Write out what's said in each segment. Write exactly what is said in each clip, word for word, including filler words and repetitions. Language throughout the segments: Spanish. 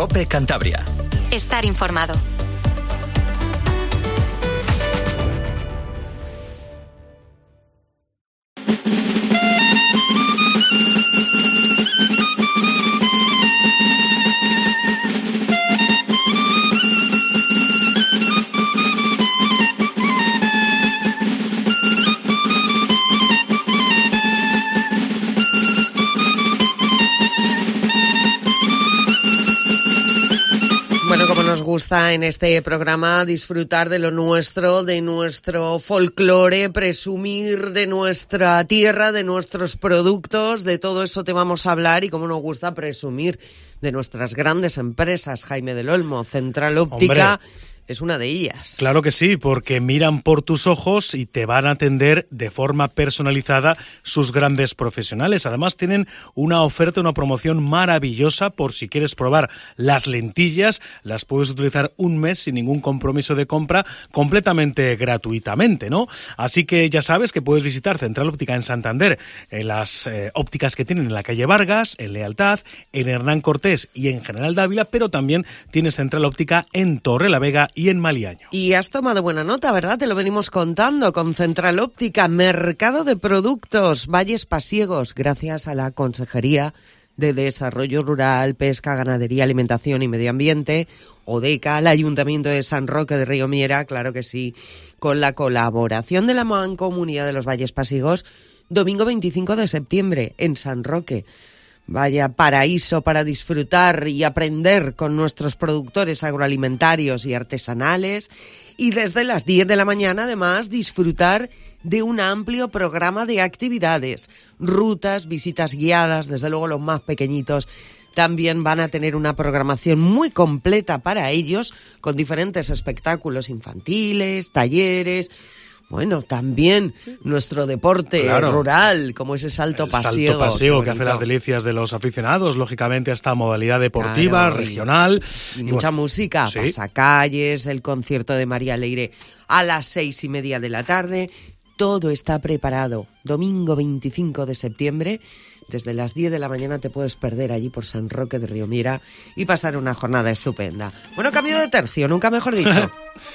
COPE Cantabria. Estar informado. Gusta en este programa disfrutar de lo nuestro, de nuestro folclore, presumir de nuestra tierra, de nuestros productos, de todo eso te vamos a hablar y como nos gusta presumir de nuestras grandes empresas. Jaime del Olmo, Central Óptica. ¡Hombre! Es una de ellas. Claro que sí, porque miran por tus ojos y te van a atender de forma personalizada sus grandes profesionales. Además tienen una oferta, una promoción maravillosa por si quieres probar las lentillas. Las puedes utilizar un mes sin ningún compromiso de compra, completamente gratuitamente, ¿no? Así que ya sabes que puedes visitar Central Óptica en Santander, en las eh, ópticas que tienen en la calle Vargas, en Lealtad, en Hernán Cortés y en General Dávila, pero también tienes Central Óptica en Torrelavega y en Maliaño. Y has tomado buena nota, ¿verdad? Te lo venimos contando con Central Óptica, mercado de productos, Valles Pasiegos, gracias a la Consejería de Desarrollo Rural, Pesca, Ganadería, Alimentación y Medio Ambiente, ODECA, el Ayuntamiento de San Roque de Río Miera, claro que sí, con la colaboración de la Mancomunidad de los Valles Pasiegos, domingo veinticinco de septiembre en San Roque. Vaya paraíso para disfrutar y aprender con nuestros productores agroalimentarios y artesanales. Y desde las diez de la mañana, además, disfrutar de un amplio programa de actividades, rutas, visitas guiadas, desde luego los más pequeñitos también van a tener una programación muy completa para ellos, con diferentes espectáculos infantiles, talleres. Bueno, también nuestro deporte claro. rural, como ese salto paseo. Salto paseo que hace las delicias de los aficionados, lógicamente a esta modalidad deportiva, claro, regional. Y, y mucha bueno, música, ¿sí? Pasacalles, el concierto de María Leire a las seis y media de la tarde. Todo está preparado. Domingo veinticinco de septiembre, desde las diez de la mañana te puedes perder allí por San Roque de Río Miera y pasar una jornada estupenda. Bueno, cambio de tercio, nunca mejor dicho.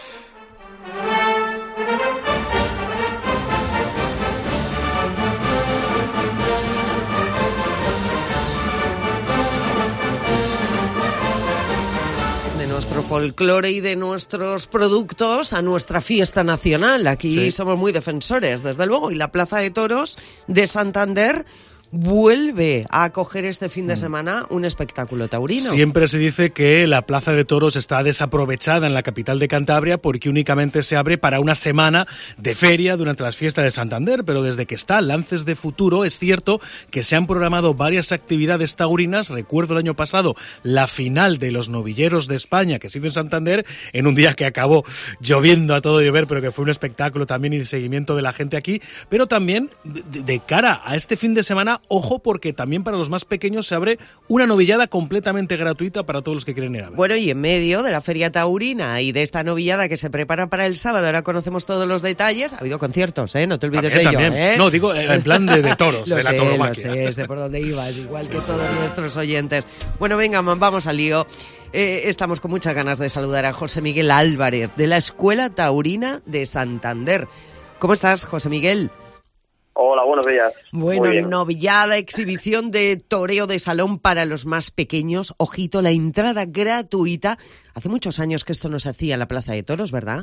Nuestro folclore y de nuestros productos a nuestra fiesta nacional. Aquí sí. somos muy defensores, desde luego, y la Plaza de Toros de Santander vuelve a acoger este fin de semana un espectáculo taurino. Siempre se dice que la Plaza de Toros está desaprovechada en la capital de Cantabria porque únicamente se abre para una semana de feria durante las fiestas de Santander, pero desde que está Lances de Futuro es cierto que se han programado varias actividades taurinas. Recuerdo el año pasado la final de los novilleros de España que se hizo en Santander en un día que acabó lloviendo a todo llover, pero que fue un espectáculo también y de seguimiento de la gente aquí, pero también de, de cara a este fin de semana, ojo, porque también para los más pequeños se abre una novillada completamente gratuita para todos los que quieren ir a ver. Bueno, y en medio de la feria taurina y de esta novillada que se prepara para el sábado, ahora conocemos todos los detalles. Ha habido conciertos, ¿eh? No te olvides también, de ello, también. ¿eh? No, digo en plan de, de toros, lo de sé, la tauromaquia. Lo sé, sé por dónde ibas, igual que todos nuestros oyentes. Bueno, venga, vamos al lío. Eh, estamos con muchas ganas de saludar a José Miguel Álvarez, de la Escuela Taurina de Santander. ¿Cómo estás, José Miguel? Hola, buenos días. Bueno, novillada, exhibición de toreo de salón para los más pequeños. Ojito, la entrada gratuita. Hace muchos años que esto no se hacía en la Plaza de Toros, ¿verdad?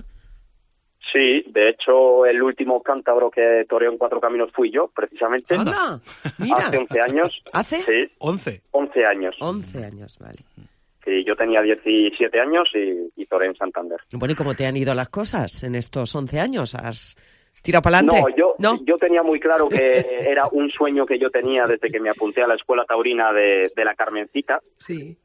Sí, de hecho, el último cántabro que toreó en Cuatro Caminos fui yo, precisamente. ¡Anda! Mira. Hace once años. ¿Hace? Sí. ¿once? once años. once años, vale. Sí, yo tenía diecisiete años y, y toreé en Santander. Bueno, ¿y cómo te han ido las cosas en estos once años? ¿Has tirado para adelante? No, yo, ¿No? yo tenía muy claro que era un sueño que yo tenía desde que me apunté a la Escuela Taurina de, de la Carmencita. Sí.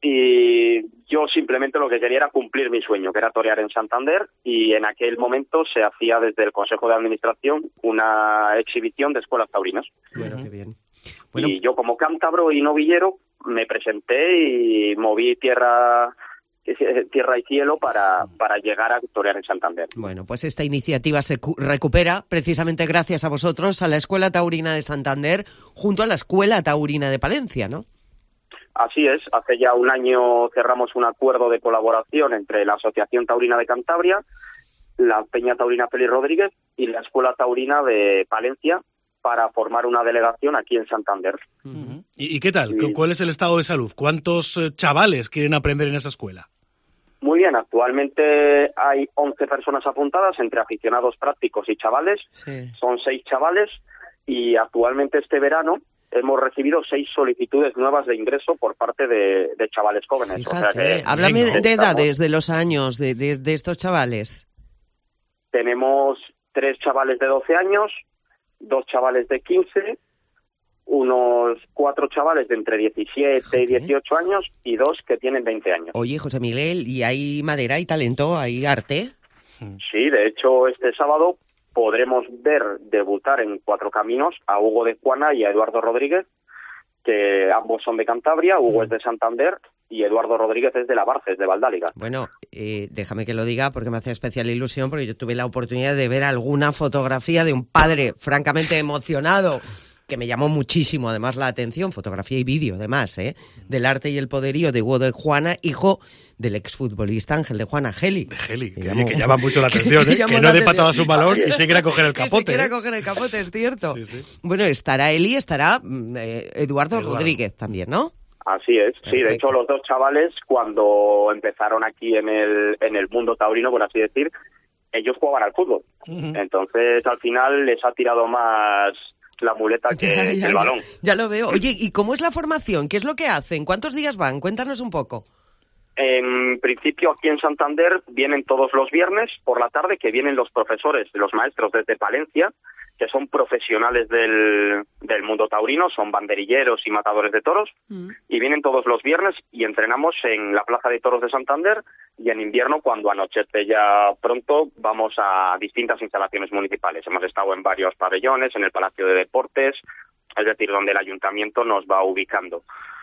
Y yo simplemente lo que quería era cumplir mi sueño, que era torear en Santander, y en aquel momento se hacía desde el Consejo de Administración una exhibición de escuelas taurinas. Bueno, qué bien. Bueno. Y yo como cántabro y novillero me presenté y moví tierra... tierra y cielo para, para llegar a torear en Santander. Bueno, pues esta iniciativa se cu- recupera precisamente gracias a vosotros, a la Escuela Taurina de Santander, junto a la Escuela Taurina de Palencia, ¿no? Así es, hace ya un año cerramos un acuerdo de colaboración entre la Asociación Taurina de Cantabria, la Peña Taurina Félix Rodríguez y la Escuela Taurina de Palencia para formar una delegación aquí en Santander. Uh-huh. ¿Y, ¿Y qué tal? Y... ¿Cuál es el estado de salud? ¿Cuántos eh, chavales quieren aprender en esa escuela? Muy bien, actualmente hay once personas apuntadas entre aficionados prácticos y chavales. Sí. Son seis chavales y actualmente este verano hemos recibido seis solicitudes nuevas de ingreso por parte de, de chavales jóvenes. Fíjate, o sea que, háblame de estamos... edades, de los años de, de, de estos chavales. Tenemos tres chavales de doce años, dos chavales de quince, unos cuatro chavales de entre diecisiete okay. y dieciocho años y dos que tienen veinte años. Oye, José Miguel, ¿y hay madera, hay talento, hay arte? Sí, de hecho este sábado podremos ver debutar en Cuatro Caminos a Hugo de Juana y a Eduardo Rodríguez, que ambos son de Cantabria. Hugo es de Santander y Eduardo Rodríguez es de la Barces, de Valdáliga. Bueno, eh, déjame que lo diga porque me hace especial ilusión, porque yo tuve la oportunidad de ver alguna fotografía de un padre francamente emocionado, que me llamó muchísimo además la atención, fotografía y vídeo además, ¿eh? del arte y el poderío de Hugo de Juana, hijo del exfutbolista Ángel de Juana, Geli. De Geli, que, que, que llama mucho la atención, ¿eh? que, que no dé patadas su balón y se quiera coger el capote. Que se quiera ¿eh? coger el capote, es cierto. Sí, sí. Bueno, estará él y estará eh, Eduardo, Eduardo Rodríguez también, ¿no? Así es, Perfecto. Sí, de hecho los dos chavales cuando empezaron aquí en el, en el mundo taurino, por así decir, ellos jugaban al fútbol. Uh-huh. Entonces al final les ha tirado más la muleta que, ya, ya, que el balón. Ya, ya lo veo. Oye, ¿y cómo es la formación? ¿Qué es lo que hacen? ¿Cuántos días van? Cuéntanos un poco. En principio aquí en Santander vienen todos los viernes por la tarde, que vienen los profesores, los maestros desde Palencia, que son profesionales del, del mundo taurino, son banderilleros y matadores de toros, mm. y vienen todos los viernes y entrenamos en la Plaza de Toros de Santander, y en invierno, cuando anochece ya pronto, vamos a distintas instalaciones municipales. Hemos estado en varios pabellones, en el Palacio de Deportes, es decir, donde el ayuntamiento nos va ubicando.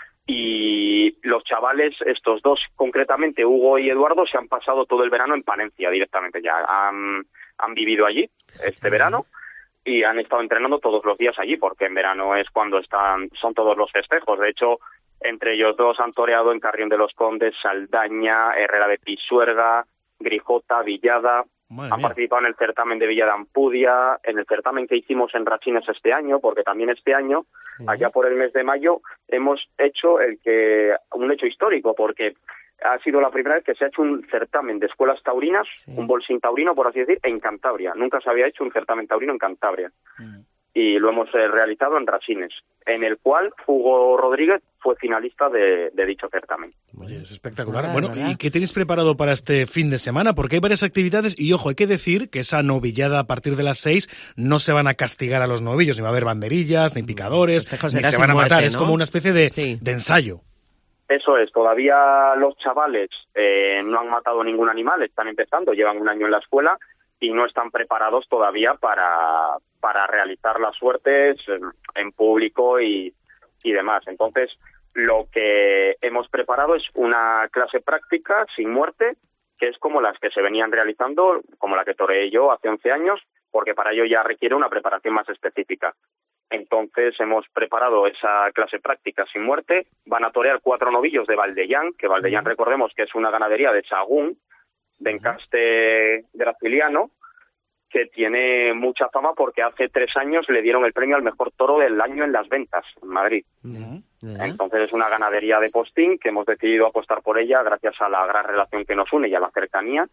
Y los chavales, estos dos concretamente, Hugo y Eduardo, se han pasado todo el verano en Palencia directamente ya. Han, han vivido allí este verano y han estado entrenando todos los días allí, porque en verano es cuando están, son todos los festejos. De hecho, entre ellos dos han toreado en Carrión de los Condes, Saldaña, Herrera de Pisuerga, Grijota, Villada. Madre han mía. Participado en el certamen de Villa de Ampudia, en el certamen que hicimos en Rachines este año, porque también este año, sí. allá por el mes de mayo, hemos hecho el que un hecho histórico, porque ha sido la primera vez que se ha hecho un certamen de escuelas taurinas, sí. un bolsín taurino, por así decir, en Cantabria. Nunca se había hecho un certamen taurino en Cantabria. Mm. Y lo hemos eh, realizado en Rachines, en el cual Hugo Rodríguez fue finalista de, de dicho certamen. Oye, es espectacular. Claro, bueno, ¿verdad? ¿Y qué tenéis preparado para este fin de semana? Porque hay varias actividades y, ojo, hay que decir que esa novillada a partir de las seis no se van a castigar a los novillos, ni va a haber banderillas, ni picadores, ni se van a matar. Muerte, ¿no? Es como una especie de, sí. de ensayo. Eso es, todavía los chavales eh, no han matado ningún animal, están empezando, llevan un año en la escuela y no están preparados todavía para, para realizar las suertes en, en público y, y demás. Entonces, lo que hemos preparado es una clase práctica sin muerte, que es como las que se venían realizando, como la que toreé yo hace once años, porque para ello ya requiere una preparación más específica. Entonces hemos preparado esa clase práctica sin muerte. Van a torear cuatro novillos de Valdellán, que Valdellán, uh-huh. recordemos que es una ganadería de Sagún, de encaste graciliano, que tiene mucha fama porque hace tres años le dieron el premio al mejor toro del año en las ventas en Madrid. Uh-huh. Entonces es una ganadería de postín que hemos decidido apostar por ella gracias a la gran relación que nos une y a la cercanía.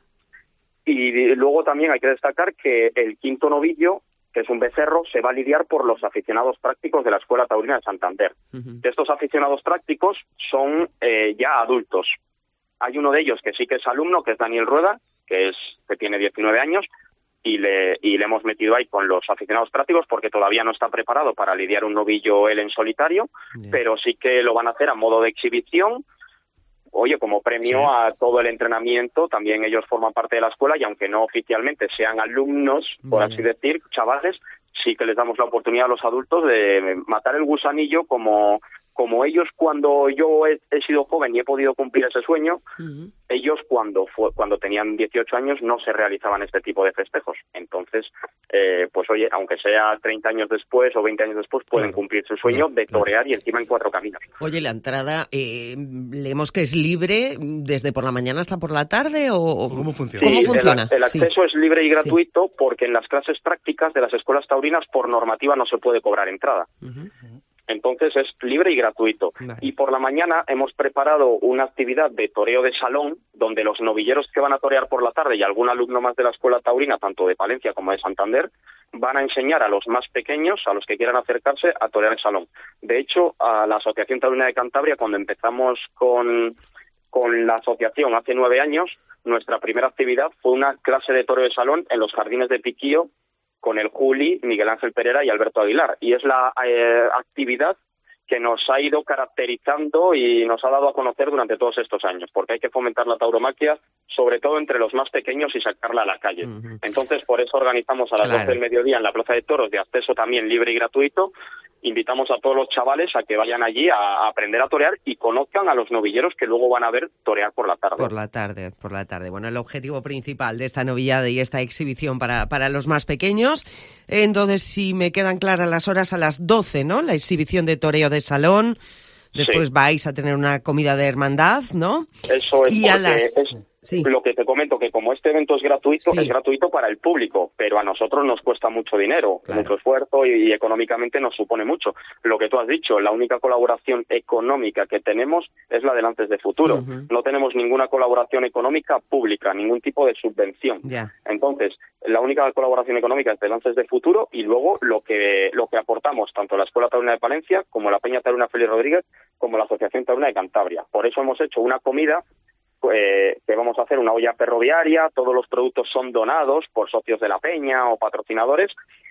Y luego también hay que destacar que el quinto novillo, que es un becerro, se va a lidiar por los aficionados prácticos de la Escuela Taurina de Santander. Uh-huh. Estos aficionados prácticos son eh, ya adultos. Hay uno de ellos que sí que es alumno, que es Daniel Rueda, que es que tiene diecinueve años, y le, y le hemos metido ahí con los aficionados prácticos porque todavía no está preparado para lidiar un novillo él en solitario, yeah. pero sí que lo van a hacer a modo de exhibición. Oye, como premio sí. a todo el entrenamiento, también ellos forman parte de la escuela y aunque no oficialmente sean alumnos, por vale. así decir, chavales, sí que les damos la oportunidad a los adultos de matar el gusanillo como, como ellos cuando yo he, he sido joven y he podido cumplir ese sueño, uh-huh. ellos cuando fue, cuando tenían dieciocho años no se realizaban este tipo de festejos. Entonces eh, pues oye, aunque sea treinta años después o veinte años después, pueden claro. cumplir su sueño de torear y encima en cuatro caminos. Oye, la entrada, eh, leemos que es libre desde por la mañana hasta por la tarde, o ¿cómo funciona? Sí, ¿Cómo funciona? El, el acceso sí. es libre y gratuito sí. porque en las clases prácticas de las escuelas taurinas por normativa no se puede cobrar entrada. Uh-huh. Entonces es libre y gratuito. Vale. Y por la mañana hemos preparado una actividad de toreo de salón, donde los novilleros que van a torear por la tarde y algún alumno más de la escuela taurina, tanto de Palencia como de Santander, van a enseñar a los más pequeños, a los que quieran acercarse, a torear en salón. De hecho, a la Asociación Taurina de Cantabria, cuando empezamos con, con la asociación hace nueve años, nuestra primera actividad fue una clase de toreo de salón en los jardines de Piquío, con el Juli, Miguel Ángel Pereira y Alberto Aguilar. Y es la eh, actividad que nos ha ido caracterizando y nos ha dado a conocer durante todos estos años, porque hay que fomentar la tauromaquia, sobre todo entre los más pequeños, y sacarla a la calle. Uh-huh. Entonces, por eso organizamos a las claro. doce del mediodía en la Plaza de Toros, de acceso también libre y gratuito. Invitamos a todos los chavales a que vayan allí a, a aprender a torear y conozcan a los novilleros que luego van a ver torear por la tarde. Por la tarde, por la tarde. Bueno, el objetivo principal de esta novillada y esta exhibición para, para los más pequeños. Entonces, si me quedan claras las horas, a las doce, ¿no? La exhibición de toreo de salón. Después sí. vais a tener una comida de hermandad, ¿no? Eso es, y a las... es sí. lo que te comento, que como este evento es gratuito, sí. es gratuito para el público, pero a nosotros nos cuesta mucho dinero, claro. mucho esfuerzo y, y económicamente nos supone mucho. Lo que tú has dicho, la única colaboración económica que tenemos es la de Lances de Futuro. Uh-huh. No tenemos ninguna colaboración económica pública, ningún tipo de subvención. Yeah. Entonces, la única colaboración económica es de Lances de Futuro y luego lo que lo que aportamos tanto la Escuela Taurina de Palencia como la Peña Taurina Félix Rodríguez como la Asociación Taurina de Cantabria. Por eso hemos hecho una comida eh, que vamos a hacer una olla ferroviaria, todos los productos son donados por socios de la Peña o patrocinadores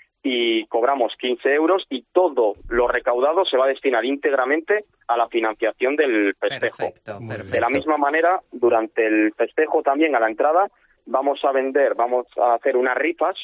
y cobramos quince euros y todo lo recaudado se va a destinar íntegramente a la financiación del festejo. Perfecto, perfecto. De la misma manera, durante el festejo también a la entrada vamos a vender, vamos a hacer unas rifas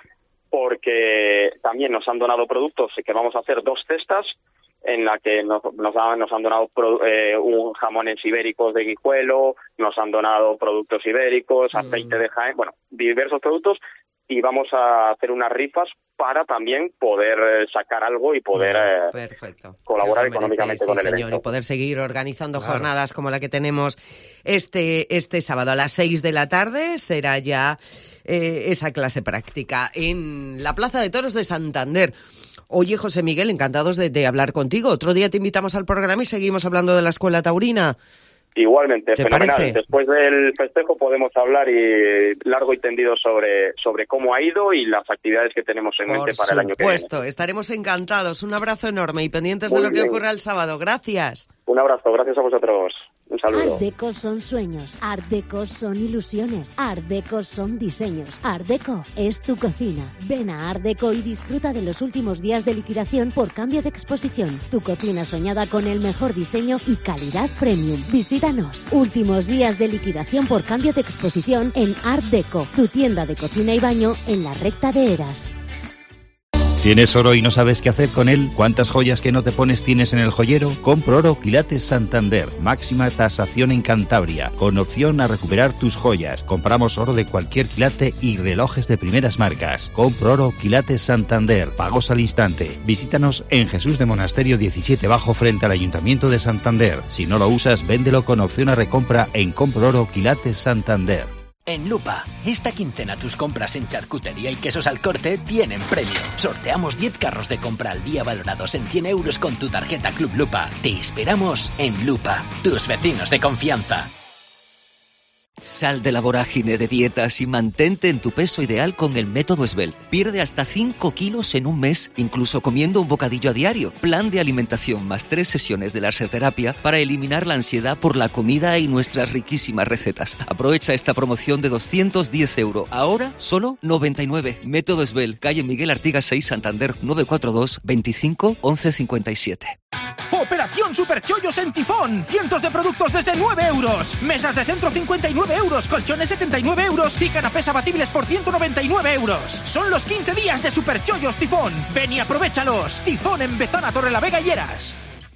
porque también nos han donado productos que vamos a hacer dos cestas en la que nos, nos, han, nos han donado pro, eh, un jamones ibéricos de Guijuelo, nos han donado productos ibéricos, aceite mm. de Jaén, bueno, diversos productos, y vamos a hacer unas rifas para también poder sacar algo y poder eh, Perfecto. colaborar económicamente sí, con el señor, evento. Y poder seguir organizando claro. jornadas como la que tenemos este, este sábado a las seis de la tarde. Será ya eh, esa clase práctica en la Plaza de Toros de Santander. Oye, José Miguel, encantados de, de hablar contigo. Otro día te invitamos al programa y seguimos hablando de la Escuela Taurina. Igualmente, ¿Te fenomenal. parece? Después del festejo podemos hablar y largo y tendido sobre, sobre cómo ha ido y las actividades que tenemos en mente para el año que viene. Por supuesto, estaremos encantados. Un abrazo enorme y pendientes Muy de lo bien. que ocurra el sábado. Gracias. Un abrazo, gracias a vosotros. Un saludo. Art Deco son sueños, Art Deco son ilusiones, Art Deco son diseños. Art Deco es tu cocina. Ven a Art Deco y disfruta de los últimos días de liquidación por cambio de exposición. Tu cocina soñada con el mejor diseño y calidad premium. Visítanos. Últimos días de liquidación por cambio de exposición en Art Deco, tu tienda de cocina y baño en la recta de Eras. ¿Tienes oro y no sabes qué hacer con él? ¿Cuántas joyas que no te pones tienes en el joyero? Compro Oro Quilates Santander. Máxima tasación en Cantabria. Con opción a recuperar tus joyas. Compramos oro de cualquier quilate y relojes de primeras marcas. Compro Oro Quilates Santander. Pagos al instante. Visítanos en Jesús de Monasterio diecisiete Bajo frente al Ayuntamiento de Santander. Si no lo usas, véndelo con opción a recompra en Compro Oro Quilates Santander. En Lupa, esta quincena tus compras en charcutería y quesos al corte tienen premio. Sorteamos diez carros de compra al día valorados en cien euros con tu tarjeta Club Lupa. Te esperamos en Lupa, tus vecinos de confianza. Sal de la vorágine de dietas y mantente en tu peso ideal con el método Svelte. Pierde hasta cinco kilos en un mes, incluso comiendo un bocadillo a diario. Plan de alimentación más tres sesiones de laserterapia para eliminar la ansiedad por la comida y nuestras riquísimas recetas. Aprovecha esta promoción de doscientos diez euros. Ahora, solo noventa y nueve. Método Svelte, calle Miguel Artigas seis, Santander, nueve cuatro dos, veinticinco, once cincuenta y siete. Operación Superchollos en Tifón. Cientos de productos desde nueve euros. Mesas de centro cincuenta y nueve euros, colchones setenta y nueve euros y canapés abatibles por ciento noventa y nueve euros. Son los quince días de Superchollos Tifón. Ven y aprovéchalos. Tifón en Bezana, Torrelavega y Eras.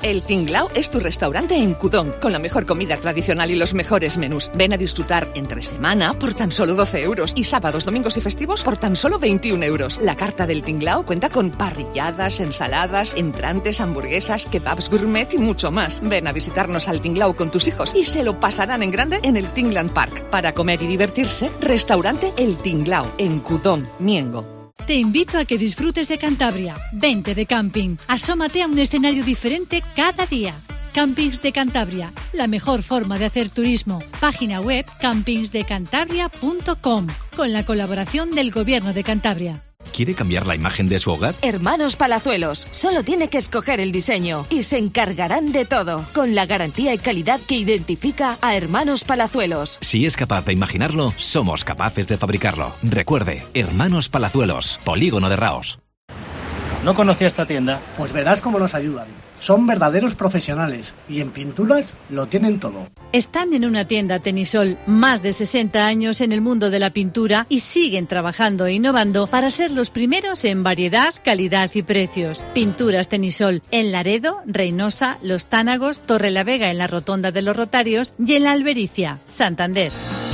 El Tinglao es tu restaurante en Cudón, con la mejor comida tradicional y los mejores menús. Ven a disfrutar entre semana por tan solo doce euros y sábados, domingos y festivos por tan solo veintiún euros. La carta del Tinglao cuenta con parrilladas, ensaladas, entrantes, hamburguesas, kebabs gourmet y mucho más. Ven a visitarnos al Tinglao con tus hijos y se lo pasarán en grande en el Tingland Park. Para comer y divertirse, restaurante El Tinglao, en Cudón, Miengo. Te invito a que disfrutes de Cantabria. Vente de camping. Asómate a un escenario diferente cada día. Campings de Cantabria, la mejor forma de hacer turismo. Página web campings de cantabria punto com, con la colaboración del Gobierno de Cantabria. ¿Quiere cambiar la imagen de su hogar? Hermanos Palazuelos, solo tiene que escoger el diseño y se encargarán de todo, con la garantía y calidad que identifica a Hermanos Palazuelos. Si es capaz de imaginarlo, somos capaces de fabricarlo. Recuerde, Hermanos Palazuelos, Polígono de Raos. ¿No conocía esta tienda? Pues verás cómo nos ayudan. Son verdaderos profesionales y en pinturas lo tienen todo. Están en una tienda Tenisol, más de sesenta años en el mundo de la pintura y siguen trabajando e innovando para ser los primeros en variedad, calidad y precios. Pinturas Tenisol en Laredo, Reynosa, Los Tánagos, Torrelavega en la Rotonda de los Rotarios y en la Albericia, Santander.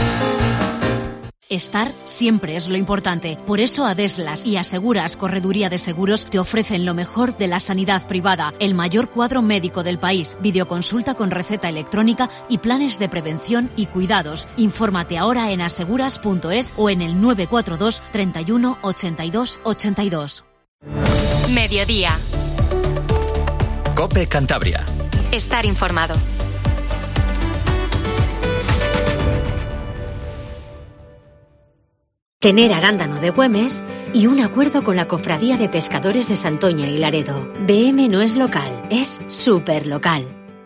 Estar siempre es lo importante. Por eso Adeslas y Aseguras Correduría de Seguros te ofrecen lo mejor de la sanidad privada, el mayor cuadro médico del país, videoconsulta con receta electrónica y planes de prevención y cuidados. Infórmate ahora en aseguras punto es o en el nueve cuatro dos, treinta y uno, ochenta y dos, ochenta y dos. Mediodía. COPE Cantabria. Estar informado. Tener arándano de Güemes y un acuerdo con la Cofradía de Pescadores de Santoña y Laredo. B M no es local, es súper local.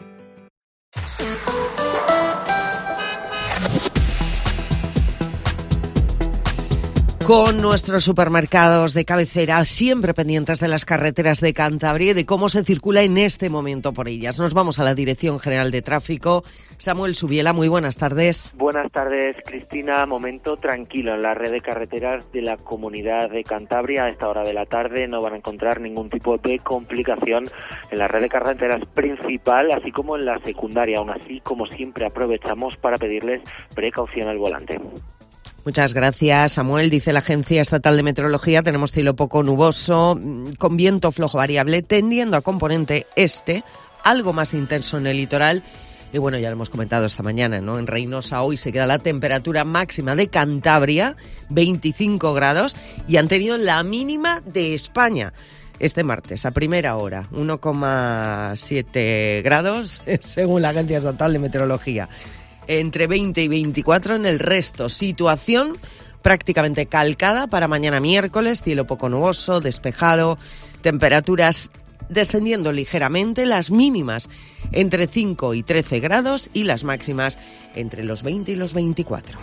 Con nuestros supermercados de cabecera siempre pendientes de las carreteras de Cantabria y de cómo se circula en este momento por ellas. Nos vamos a la Dirección General de Tráfico. Samuel Subiela, muy buenas tardes. Buenas tardes, Cristina. Momento tranquilo en la red de carreteras de la Comunidad de Cantabria. A esta hora de la tarde no van a encontrar ningún tipo de complicación en la red de carreteras principal, así como en la secundaria. Aún así, como siempre, aprovechamos para pedirles precaución al volante. Muchas gracias, Samuel. Dice la Agencia Estatal de Meteorología, tenemos cielo poco nuboso, con viento flojo variable, tendiendo a componente este, algo más intenso en el litoral. Y bueno, ya lo hemos comentado esta mañana, ¿no? En Reynosa hoy se queda la temperatura máxima de Cantabria, veinticinco grados, y han tenido la mínima de España este martes, a primera hora, uno coma siete grados, según la Agencia Estatal de Meteorología. Entre veinte y veinticuatro en el resto. Situación prácticamente calcada para mañana miércoles, cielo poco nuboso, despejado, temperaturas descendiendo ligeramente, las mínimas entre cinco y trece grados y las máximas entre los veinte y los veinticuatro.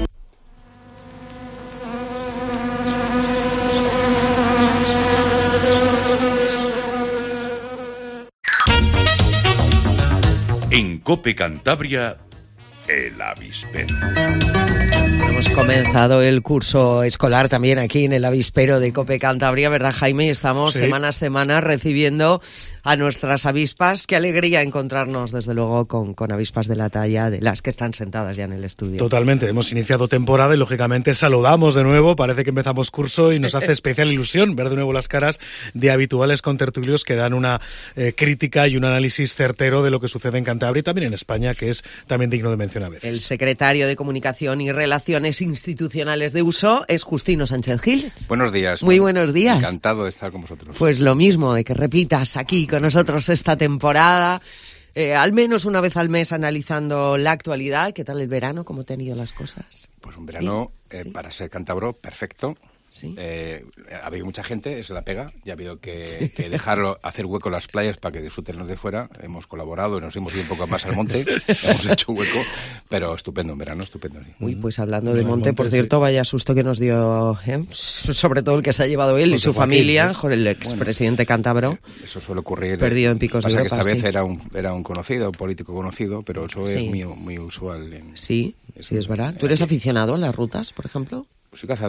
En COPE Cantabria, el avispero. Hemos comenzado el curso escolar también aquí en el avispero de COPE Cantabria, ¿verdad, Jaime? Estamos sí. semana a semana recibiendo a nuestras avispas. Qué alegría encontrarnos, desde luego, con, con avispas de la talla de las que están sentadas ya en el estudio. Totalmente. Hemos iniciado temporada y, lógicamente, saludamos de nuevo. Parece que empezamos curso y nos hace especial ilusión ver de nuevo las caras de habituales contertulios que dan una eh, crítica y un análisis certero de lo que sucede en Cantabria y también en España, que es también digno de mención a veces. El secretario de Comunicación y Relaciones Institucionales de U S O es Justino Sánchez Gil. Buenos días. Muy buenos días. Encantado de estar con vosotros. Pues lo mismo, de que repitas aquí con nosotros esta temporada, eh, al menos una vez al mes analizando la actualidad. ¿Qué tal el verano? ¿Cómo te han ido las cosas? Pues un verano, eh, ¿sí? Para ser cántabro, perfecto. Sí. Eh, ha habido mucha gente, eso la pega, ya ha habido que, que dejarlo, hacer hueco en las playas para que disfruten los de fuera. Hemos colaborado, nos hemos ido un poco más al monte, hemos hecho hueco, pero estupendo en verano, estupendo. Sí. Uy, pues hablando de monte, por cierto, vaya susto que nos dio, ¿eh? sobre todo el que se ha llevado él y su familia, Joaquín, ¿eh? El expresidente cántabro. Eso suele ocurrir. Perdido en picos de Europa. Pasa que esta sí. vez era un, era un conocido, un político conocido, pero eso sí. es muy, muy usual. En, sí, sí, es verdad. ¿Tú eres aficionado a las rutas, por ejemplo? Soy cazador.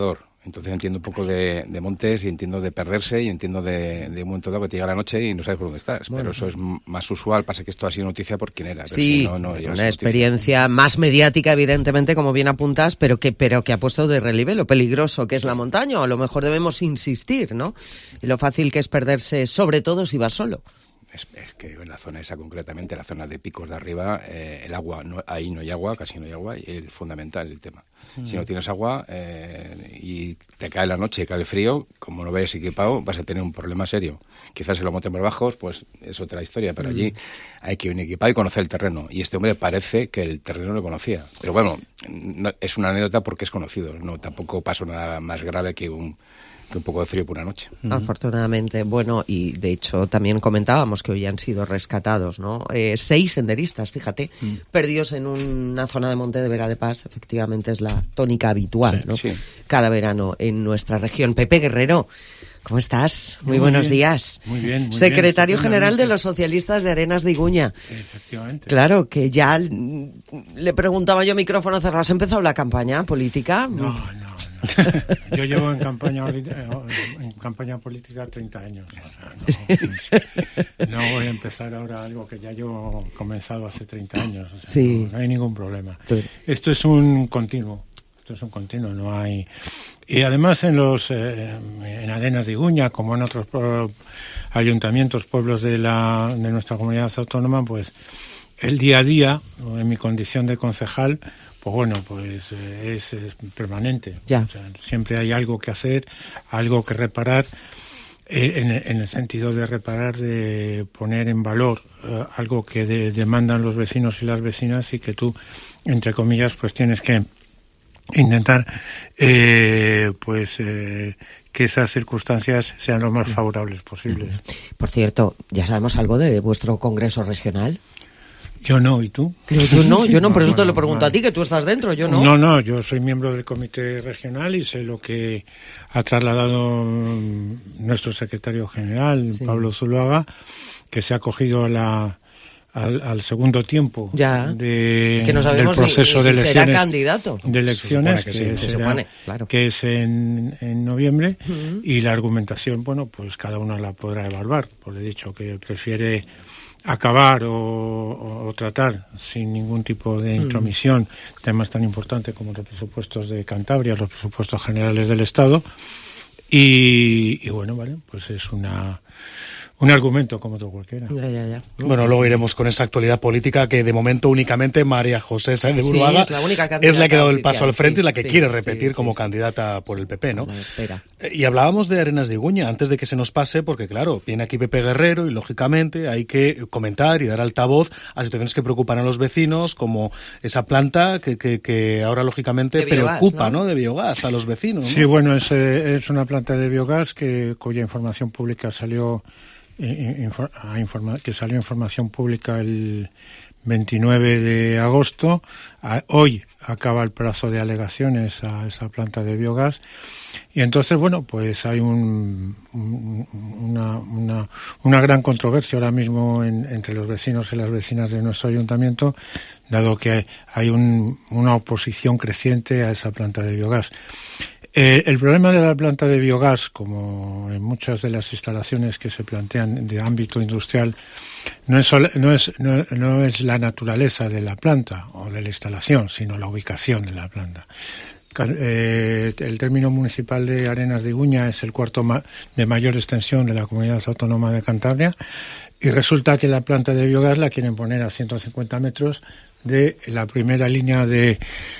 Entonces entiendo un poco de, de montes y entiendo de perderse y entiendo de, de un momento dado que te llega la noche y no sabes por dónde estás. Bueno. Pero eso es m- más usual. Pasa que esto ha sido noticia por quién era. Sí, si no, no una experiencia más mediática, evidentemente, como bien apuntas, pero que, pero que ha puesto de relieve lo peligroso que es la montaña. O a lo mejor debemos insistir, ¿no? Y lo fácil que es perderse, sobre todo si vas solo. Es, es que en la zona esa concretamente, la zona de picos de arriba, eh, el agua, no, ahí no hay agua, casi no hay agua, y es fundamental el tema. Mm. Si no tienes agua eh, y te cae la noche y cae el frío, como no vayas equipado, vas a tener un problema serio. Quizás en los montes más bajos, pues es otra historia, pero mm. allí hay que ir equipado y conocer el terreno. Y este hombre parece que el terreno lo conocía. Pero bueno, no, es una anécdota porque es conocido. No, tampoco pasó nada más grave que un... un poco de frío por una noche. Afortunadamente. Bueno, y de hecho también comentábamos que hoy han sido rescatados, ¿no? Eh, seis senderistas, fíjate, mm. perdidos en una zona de monte de Vega de Pas. Efectivamente es la tónica habitual, sí, ¿no? Sí. Cada verano en nuestra región. Pepe Guerrero, ¿cómo estás? Muy, muy buenos bien, días. Muy bien, muy Secretario bien, general de los socialistas de Arenas de Iguña. Efectivamente. Claro, que ya le preguntaba yo micrófono cerrado. ¿Has empezado la campaña política? No, no, no. Yo llevo en campaña en campaña política treinta años. O sea, no, no voy a empezar ahora algo que ya yo he comenzado hace treinta años. O sea, sí. no, no hay ningún problema. Sí. Esto es un continuo. Esto es un continuo. No hay. Y además en los eh, en Arenas de Iguña, como en otros pro, ayuntamientos, pueblos de la de nuestra comunidad autónoma, pues el día a día, en mi condición de concejal, pues bueno, pues eh, es, es permanente. Ya. O sea, siempre hay algo que hacer, algo que reparar, eh, en, en el sentido de reparar, de poner en valor eh, algo que de, demandan los vecinos y las vecinas y que tú, entre comillas, pues tienes que intentar eh, pues eh, que esas circunstancias sean lo más favorables posibles. Por cierto, ¿ya sabemos algo de vuestro congreso regional? Yo no, ¿y tú? Yo, yo no, yo no, por eso bueno, te lo pregunto vale. a ti, que tú estás dentro, yo no. No, no, yo soy miembro del comité regional y sé lo que ha trasladado nuestro secretario general, sí. Pablo Zuluaga, que se ha acogido a la, al, al segundo tiempo ya. de, que no sabemos del proceso ni, ni de si elecciones. Será candidato. De elecciones, que, que, sí, será, se supone, claro. que es en, en noviembre, uh-huh. y la argumentación, bueno, pues cada uno la podrá evaluar. Pues he dicho que prefiere acabar o, o, o tratar sin ningún tipo de intromisión mm. temas tan importantes como los presupuestos de Cantabria, los presupuestos generales del Estado y, y bueno, vale, pues es una un argumento como otro cualquiera. Ya, ya, ya. Bueno, luego iremos con esa actualidad política que de momento únicamente María José Sáenz de Buruaga sí, es, la única es la que ha dado el paso al frente y sí, la que sí, quiere repetir sí, como sí, candidata por el P P, ¿no? No, espera. Y hablábamos de Arenas de Iguña antes de que se nos pase, porque claro, viene aquí Pepe Guerrero y lógicamente hay que comentar y dar altavoz a situaciones que preocupan a los vecinos, como esa planta que, que, que ahora lógicamente de biogás, preocupa, ¿no? ¿no? De biogás a los vecinos, ¿no? Sí, bueno, es, es una planta de biogás que cuya información pública salió a informa, que salió información pública el veintinueve de agosto. A, hoy acaba el plazo de alegaciones a esa planta de biogás y entonces, bueno, pues hay un, un, una, una, una gran controversia ahora mismo en, entre los vecinos y las vecinas de nuestro ayuntamiento, dado que hay, hay un, una oposición creciente a esa planta de biogás. Eh, el problema de la planta de biogás, como en muchas de las instalaciones que se plantean de ámbito industrial, no es, sol, no es, no, no es la naturaleza de la planta o de la instalación, sino la ubicación de la planta. Eh, el término municipal de Arenas de Iguña es el cuarto ma- de mayor extensión de la comunidad autónoma de Cantabria y resulta que la planta de biogás la quieren poner a ciento cincuenta metros de la primera línea de,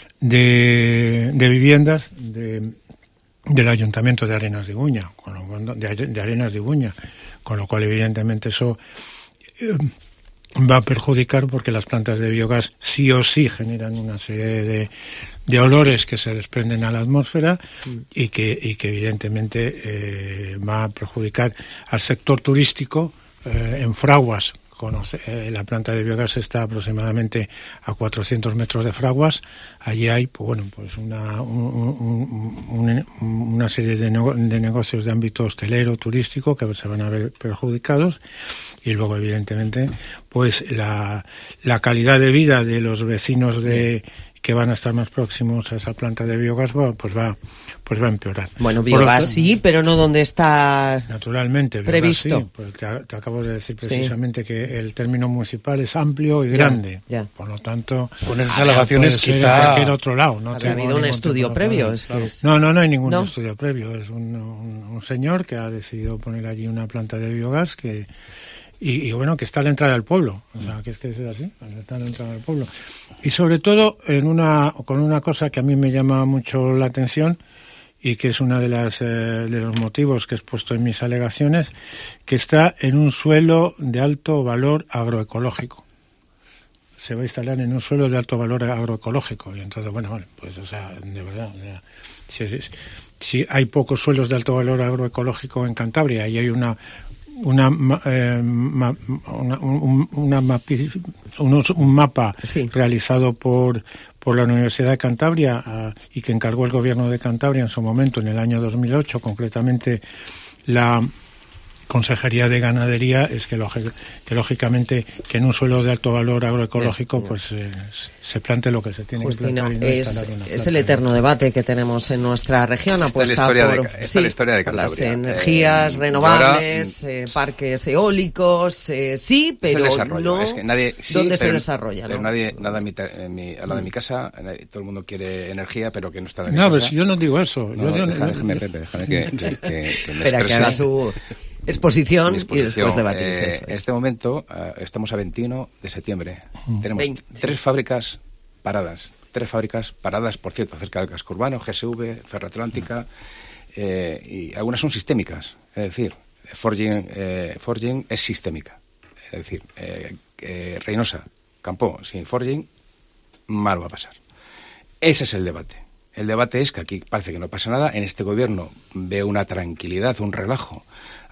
de, de viviendas de del Ayuntamiento de Arenas de Iguña, con lo, de, de Arenas de Iguña, con lo cual evidentemente eso eh, va a perjudicar porque las plantas de biogás sí o sí generan una serie de, de olores que se desprenden a la atmósfera mm. y que y que evidentemente eh, va a perjudicar al sector turístico eh, en Fraguas. Conoce, eh, la planta de biogás está aproximadamente a cuatrocientos metros de Fraguas. Allí hay, pues bueno, pues una, un, un, un, una serie de, nego- de negocios de ámbito hostelero, turístico, que se van a ver perjudicados. Y luego, evidentemente, pues la, la calidad de vida de los vecinos de que van a estar más próximos a esa planta de biogás, pues va pues va a empeorar. Bueno, biogás sí, pero no donde está naturalmente previsto. Sí, pues te, te acabo de decir precisamente sí. que el término municipal es amplio y ya, grande. Ya. Por lo tanto, con esas elevaciones quizá en cualquier otro lado. No habrá habido un estudio previo. Es que es... No, no, no hay ningún ¿No? estudio previo. Es un, un, un señor que ha decidido poner allí una planta de biogás que y, y bueno, que está a la entrada del pueblo. O sea, que es que es así, está a la entrada del pueblo. Y sobre todo en una con una cosa que a mí me llama mucho la atención y que es uno de, las, eh, de los motivos que he expuesto en mis alegaciones, que está en un suelo de alto valor agroecológico. Se va a instalar en un suelo de alto valor agroecológico. Y entonces, bueno, bueno pues, o sea, de verdad, o sea, si, si hay pocos suelos de alto valor agroecológico en Cantabria y hay una una, eh, ma, una, un, una mapi, unos, un mapa sí. realizado por por la Universidad de Cantabria uh, y que encargó el gobierno de Cantabria en su momento, en el año dos mil ocho, concretamente la Consejería de Ganadería, es que, lógic, que lógicamente que en un suelo de alto valor agroecológico bien, bien. pues eh, se plante lo que se tiene Justino, que plantar. Y no es, es el eterno debate que tenemos en nuestra región, apuesta por de, sí, la historia de las energías eh, renovables, ahora, eh, parques eólicos, eh, sí, pero no es que nadie, sí, dónde pero, se desarrolla. Pero ¿no? nadie, nada en mi, en mi, al lado de mi casa, nadie, todo el mundo quiere energía, pero que no está en mi no, casa. No, pero si yo no digo eso. No, yo, yo, déjame, déjame, Pepe, déjame que, que, que, que me Espera, que haga su... Exposición, exposición y después debatir. Eh, eso en este momento uh, estamos a veintiuno de septiembre. Mm. Tenemos veinte. tres fábricas paradas. Tres fábricas paradas, por cierto, cerca del casco urbano, G S V, Ferroatlántica, eh, y algunas son sistémicas. Es decir, Forging, eh, Forging es sistémica. Es decir, eh, eh, Reynosa, Campó, sin Forging, mal va a pasar. Ese es el debate. El debate es que aquí parece que no pasa nada. En este gobierno veo una tranquilidad, un relajo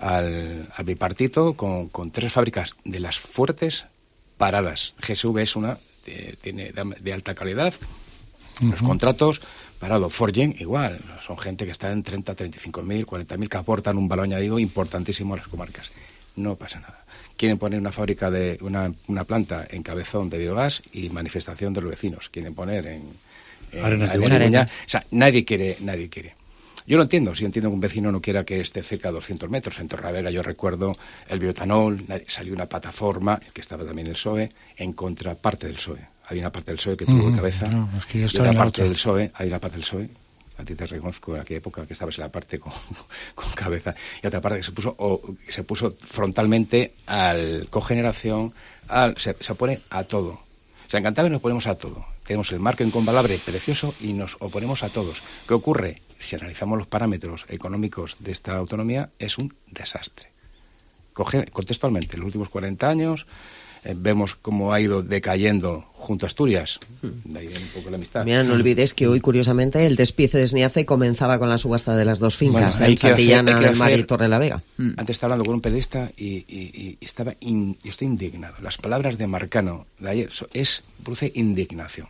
al, al bipartito con, con tres fábricas de las fuertes paradas. G S V es una, eh, tiene de, de alta calidad, uh-huh. Los contratos parado. Forging igual, son gente que está en treinta, treinta y cinco mil, cuarenta mil, que aportan un valor añadido importantísimo a las comarcas. No pasa nada. Quieren poner una fábrica de una, una planta en Cabezón de biogás y manifestación de los vecinos. Quieren poner en Eh, Arenas de Arenas. O sea, nadie quiere, nadie quiere. Yo lo entiendo, si entiendo que un vecino no quiera que esté cerca de doscientos metros. En Torrelavega yo recuerdo el bioetanol, salió una plataforma, que estaba también el P S O E, en contraparte del P S O E. Había una parte del P S O E que tuvo mm, cabeza, no, es que yo y otra parte del P S O E, hay una parte del P S O E, a ti te reconozco en aquella época que estabas en la parte con, con cabeza, y otra parte que se puso, o, se puso frontalmente al cogeneración, al, se, se opone a todo. O sea, en Cantabria nos oponemos a todo. Tenemos el marco incomparable precioso y nos oponemos a todos. ¿Qué ocurre? Si analizamos los parámetros económicos de esta autonomía, es un desastre. Coge, contextualmente, los últimos cuarenta años, eh, vemos cómo ha ido decayendo junto a Asturias. De ahí viene un poco la amistad. Mira, no olvidéis que hoy, curiosamente, el despiece de Sniace comenzaba con la subasta de las dos fincas, bueno, en Santillana del Mar y Torrelavega. Mm. Antes estaba hablando con un periodista y, y, y estaba in, y estoy indignado. Las palabras de Marcano de ayer es produce indignación.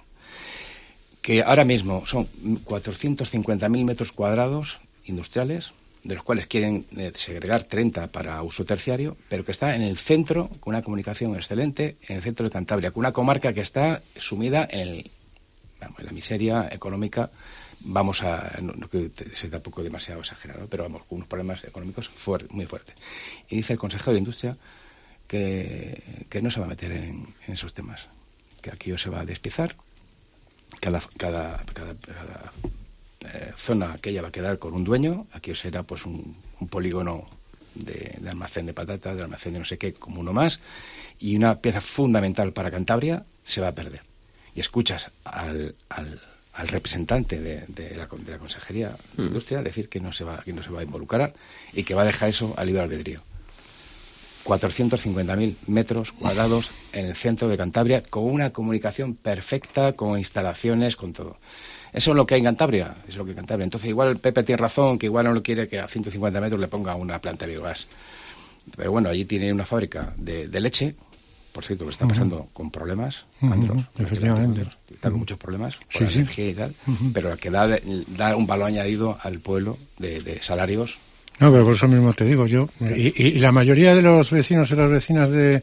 Que ahora mismo son cuatrocientos cincuenta mil metros cuadrados industriales, de los cuales quieren eh, segregar treinta para uso terciario, pero que está en el centro, con una comunicación excelente, en el centro de Cantabria, con una comarca que está sumida en, el, vamos, en la miseria económica. Vamos a, no, no que sea tampoco demasiado exagerado, pero vamos, con unos problemas económicos fuerte, muy fuertes. Y dice el consejero de Industria que, que no se va a meter en, en esos temas, que aquello se va a despiezar. Cada, cada, cada, cada eh, zona aquella va a quedar con un dueño. Aquí será pues un, un polígono de, de almacén de patatas, de almacén de no sé qué, como uno más, y una pieza fundamental para Cantabria se va a perder. Y escuchas al, al, al representante de, de, la, de la Consejería de Industria decir que no se va, que no se va a involucrar y que va a dejar eso a libre albedrío. cuatrocientos cincuenta mil metros cuadrados en el centro de Cantabria, con una comunicación perfecta, con instalaciones, con todo. Eso es lo que hay en Cantabria, es lo que hay en Cantabria. Entonces igual Pepe tiene razón, que igual no lo quiere que a ciento cincuenta metros le ponga una planta de biogás. Pero bueno, allí tiene una fábrica de, de leche, por cierto, que está pasando uh-huh. con problemas, uh-huh. Andros, efectivamente. Está con uh-huh. muchos problemas por sí, la energía sí. y tal, uh-huh. pero que da, da un valor añadido al pueblo de, de salarios. No, pero por eso mismo te digo yo. Y, y, y la mayoría de los vecinos y las vecinas de,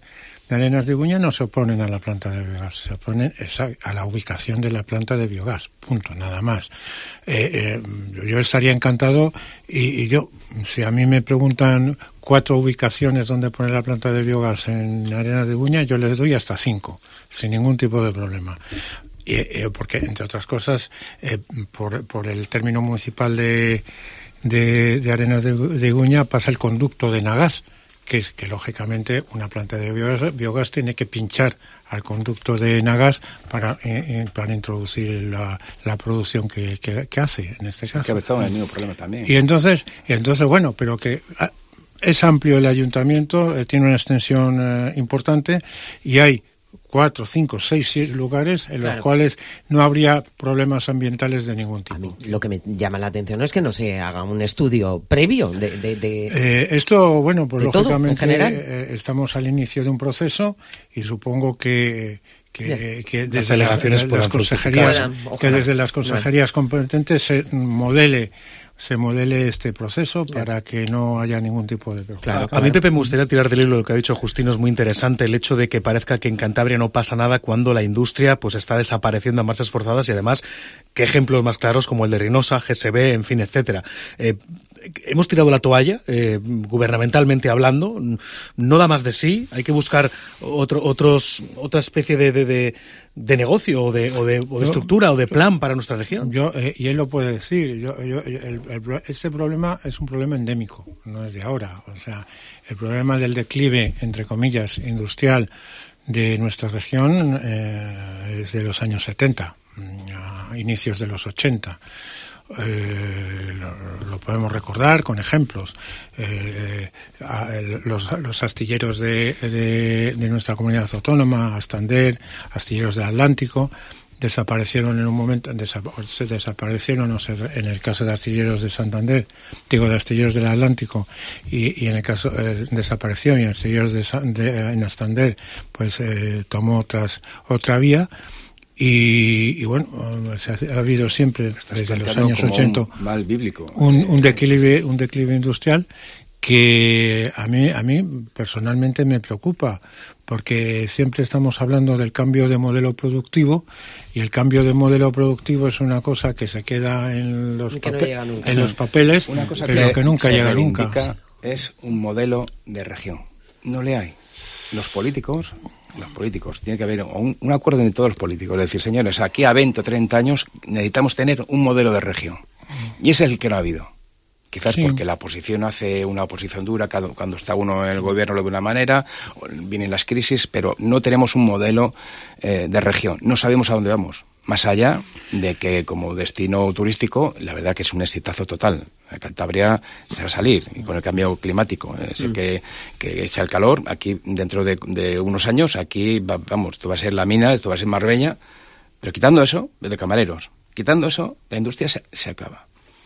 de Arenas de Iguña no se oponen a la planta de biogás, se oponen a la ubicación de la planta de biogás, punto, nada más. Eh, eh, yo estaría encantado y, y yo, si a mí me preguntan cuatro ubicaciones donde poner la planta de biogás en Arenas de Iguña, yo les doy hasta cinco, sin ningún tipo de problema. Eh, eh, porque, entre otras cosas, eh, por, por el término municipal de, de, de Arenas de, de Iguña pasa el conducto de Nagas, que es que lógicamente una planta de biogás, biogás tiene que pinchar al conducto de Nagas para, eh, para introducir la, la producción que, que, que hace, en este caso. Que empezó el mismo problema también. Y entonces, y entonces bueno, pero que es amplio el ayuntamiento, eh, tiene una extensión eh, importante y hay cuatro, cinco, seis lugares en los claro. cuales no habría problemas ambientales de ningún tipo. A mí lo que me llama la atención es que no se haga un estudio previo de... de, de eh, esto, bueno, pues lógicamente todo, eh, estamos al inicio de un proceso y supongo que... Que, que desde las, la, las, las consejerías que desde las consejerías bueno. competentes se modele se modele este proceso para que no haya ningún tipo de problema. Claro, a mí, Pepe, me gustaría tirar del hilo lo que ha dicho Justino, es muy interesante el hecho de que parezca que en Cantabria no pasa nada cuando la industria pues está desapareciendo a marchas forzadas y además, qué ejemplos más claros como el de Rinosa, G S B, en fin, etcétera. Eh, hemos tirado la toalla, eh, gubernamentalmente hablando, no da más de sí, hay que buscar otro, otros, otra especie de, de, de, de negocio o de, o de, o de estructura o de plan para nuestra región. Yo eh, y él lo puede decir, yo, yo, el, el, este problema es un problema endémico, no es de ahora, o sea, el problema del declive, entre comillas, industrial de nuestra región eh, es de los años setenta, a inicios de los ochenta. Eh, lo, lo podemos recordar con ejemplos. Eh, a, el, los, los astilleros de, de, de nuestra comunidad autónoma, Astander, astilleros del Atlántico, desaparecieron en un momento, desa, se desaparecieron, no sé, en el caso de astilleros de Santander, digo de astilleros del Atlántico, y, y en el caso eh, desapareció y en astilleros de, de en Astander, pues eh, tomó otras, otra vía. Y, y bueno, se ha, ha habido siempre desde los años ochenta un mal bíblico, un, un declive un declive industrial que a mí a mí personalmente me preocupa, porque siempre estamos hablando del cambio de modelo productivo y el cambio de modelo productivo es una cosa que se queda en los, pape- no en los papeles, una cosa pero que, que nunca llega nunca. Es un modelo de región. No le hay. Los políticos Los políticos, tiene que haber un, un acuerdo entre todos los políticos, es decir, señores, aquí a veinte o treinta años necesitamos tener un modelo de región. Y ese es el que no ha habido. Quizás sí. porque la oposición hace una oposición dura, cuando, cuando está uno en el gobierno lo ve de una manera, vienen las crisis, pero no tenemos un modelo eh, de región. No sabemos a dónde vamos. Más allá de que como destino turístico, la verdad que es un exitazo total. Cantabria se va a salir, y con el cambio climático, es el que, que echa el calor. Aquí, dentro de, de unos años, aquí, va, vamos, esto va a ser la mina, esto va a ser Marbella, pero quitando eso, de camareros, quitando eso, la industria se, se acaba.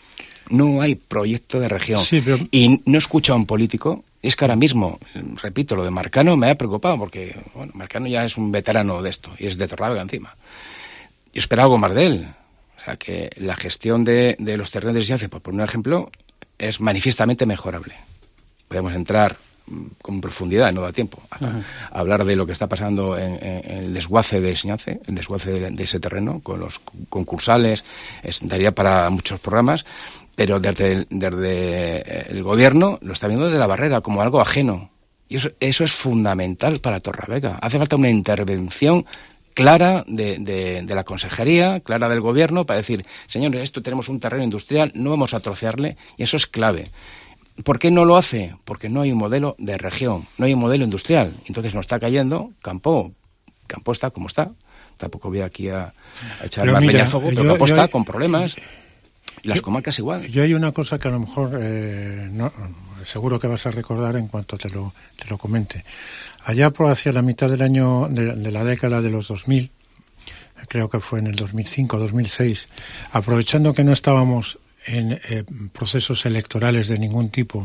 No hay proyecto de región. Sí, pero... Y no escucho a un político. Es que ahora mismo, repito, lo de Marcano me ha preocupado, porque bueno, Marcano ya es un veterano de esto, y es de Torralba encima. Yo esperaba algo más de él. O sea, que la gestión de, de los terrenos de Siance, por poner un ejemplo, es manifiestamente mejorable. Podemos entrar con profundidad, no da tiempo, a, a hablar de lo que está pasando en, en el desguace de Siance, el desguace de, de ese terreno, con los concursales, es, daría para muchos programas, pero desde el, desde el gobierno lo está viendo desde la barrera, como algo ajeno. Y eso, eso es fundamental para Torrevega. Hace falta una intervención clara de, de, de la consejería, clara del gobierno, para decir, señores, esto tenemos un terreno industrial, no vamos a trocearle, y eso es clave. ¿Por qué no lo hace? Porque no hay un modelo de región, no hay un modelo industrial. Entonces nos está cayendo Campo. Campo está como está. Tampoco voy aquí a, a echar más leña al fuego, pero yo, Campo yo, está con problemas. Y las yo, comarcas igual. Yo hay una cosa que a lo mejor eh, no, seguro que vas a recordar en cuanto te lo, te lo comente. Allá por hacia la mitad del año, de, de la década de los dos mil, creo que fue en el dos mil cinco, dos mil seis, aprovechando que no estábamos en eh, procesos electorales de ningún tipo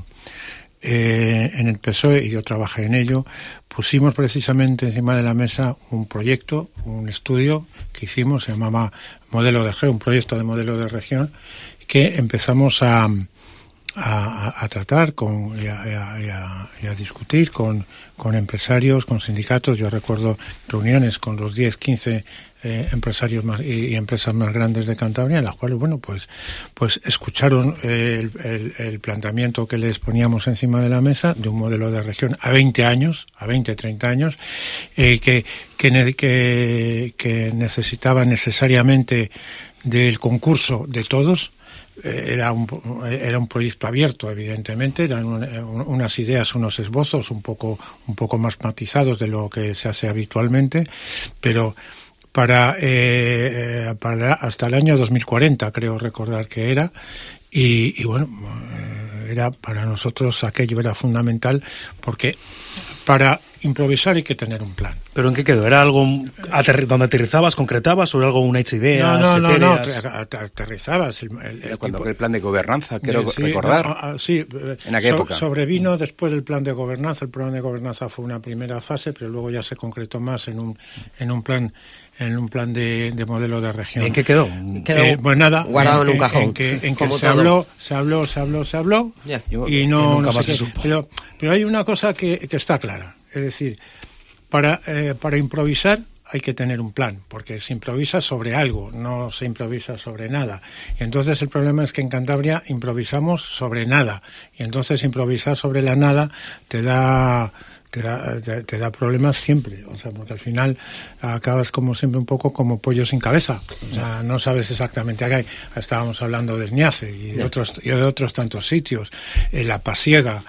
eh, en el P S O E, y yo trabajé en ello, pusimos precisamente encima de la mesa un proyecto, un estudio que hicimos, se llamaba Modelo de Región, un proyecto de modelo de región, que empezamos a, a, a, a tratar con, y, a, y, a, y a discutir con, con empresarios, con sindicatos. Yo recuerdo reuniones con los diez, quince eh, empresarios más, y, y empresas más grandes de Cantabria, en las cuales, bueno, pues pues escucharon eh, el, el, el planteamiento que les poníamos encima de la mesa de un modelo de región a veinte años, a veinte, treinta años, eh, que, que, que, que necesitaba necesariamente del concurso de todos. Era un, era un proyecto abierto, evidentemente, eran un, unas ideas, unos esbozos un poco, un poco más matizados de lo que se hace habitualmente, pero para, eh, para hasta el año dos mil cuarenta, creo recordar que era, y, y bueno, era para nosotros aquello era fundamental, porque para improvisar hay que tener un plan. ¿Pero en qué quedó? ¿Era algo aterri- donde aterrizabas, concretabas, o era algo, una hecha idea? No, no, no, no, aterrizabas. El, el, el cuando tipo, el plan de gobernanza, quiero sí, recordar. No, sí, en aquella so, época. Sobrevino después del plan de gobernanza. El plan de gobernanza fue una primera fase, pero luego ya se concretó más en un, en un plan en un plan de, de modelo de región. ¿En qué quedó? Quedó eh, pues nada, guardado en, en un cajón. En que, en que como se todo. habló, se habló, se habló, se habló, yeah. y no, nunca no más sé se qué. supo. Pero, pero hay una cosa que, que está clara, es decir, para eh, para improvisar hay que tener un plan, porque se improvisa sobre algo, no se improvisa sobre nada. Y entonces el problema es que en Cantabria improvisamos sobre nada, y entonces improvisar sobre la nada te da te da, te, te da problemas siempre, o sea, porque al final acabas como siempre un poco como pollo sin cabeza, o sea, no sabes exactamente. Acá estábamos hablando de Ñace y de otros y de otros tantos sitios, eh, la Pasiega,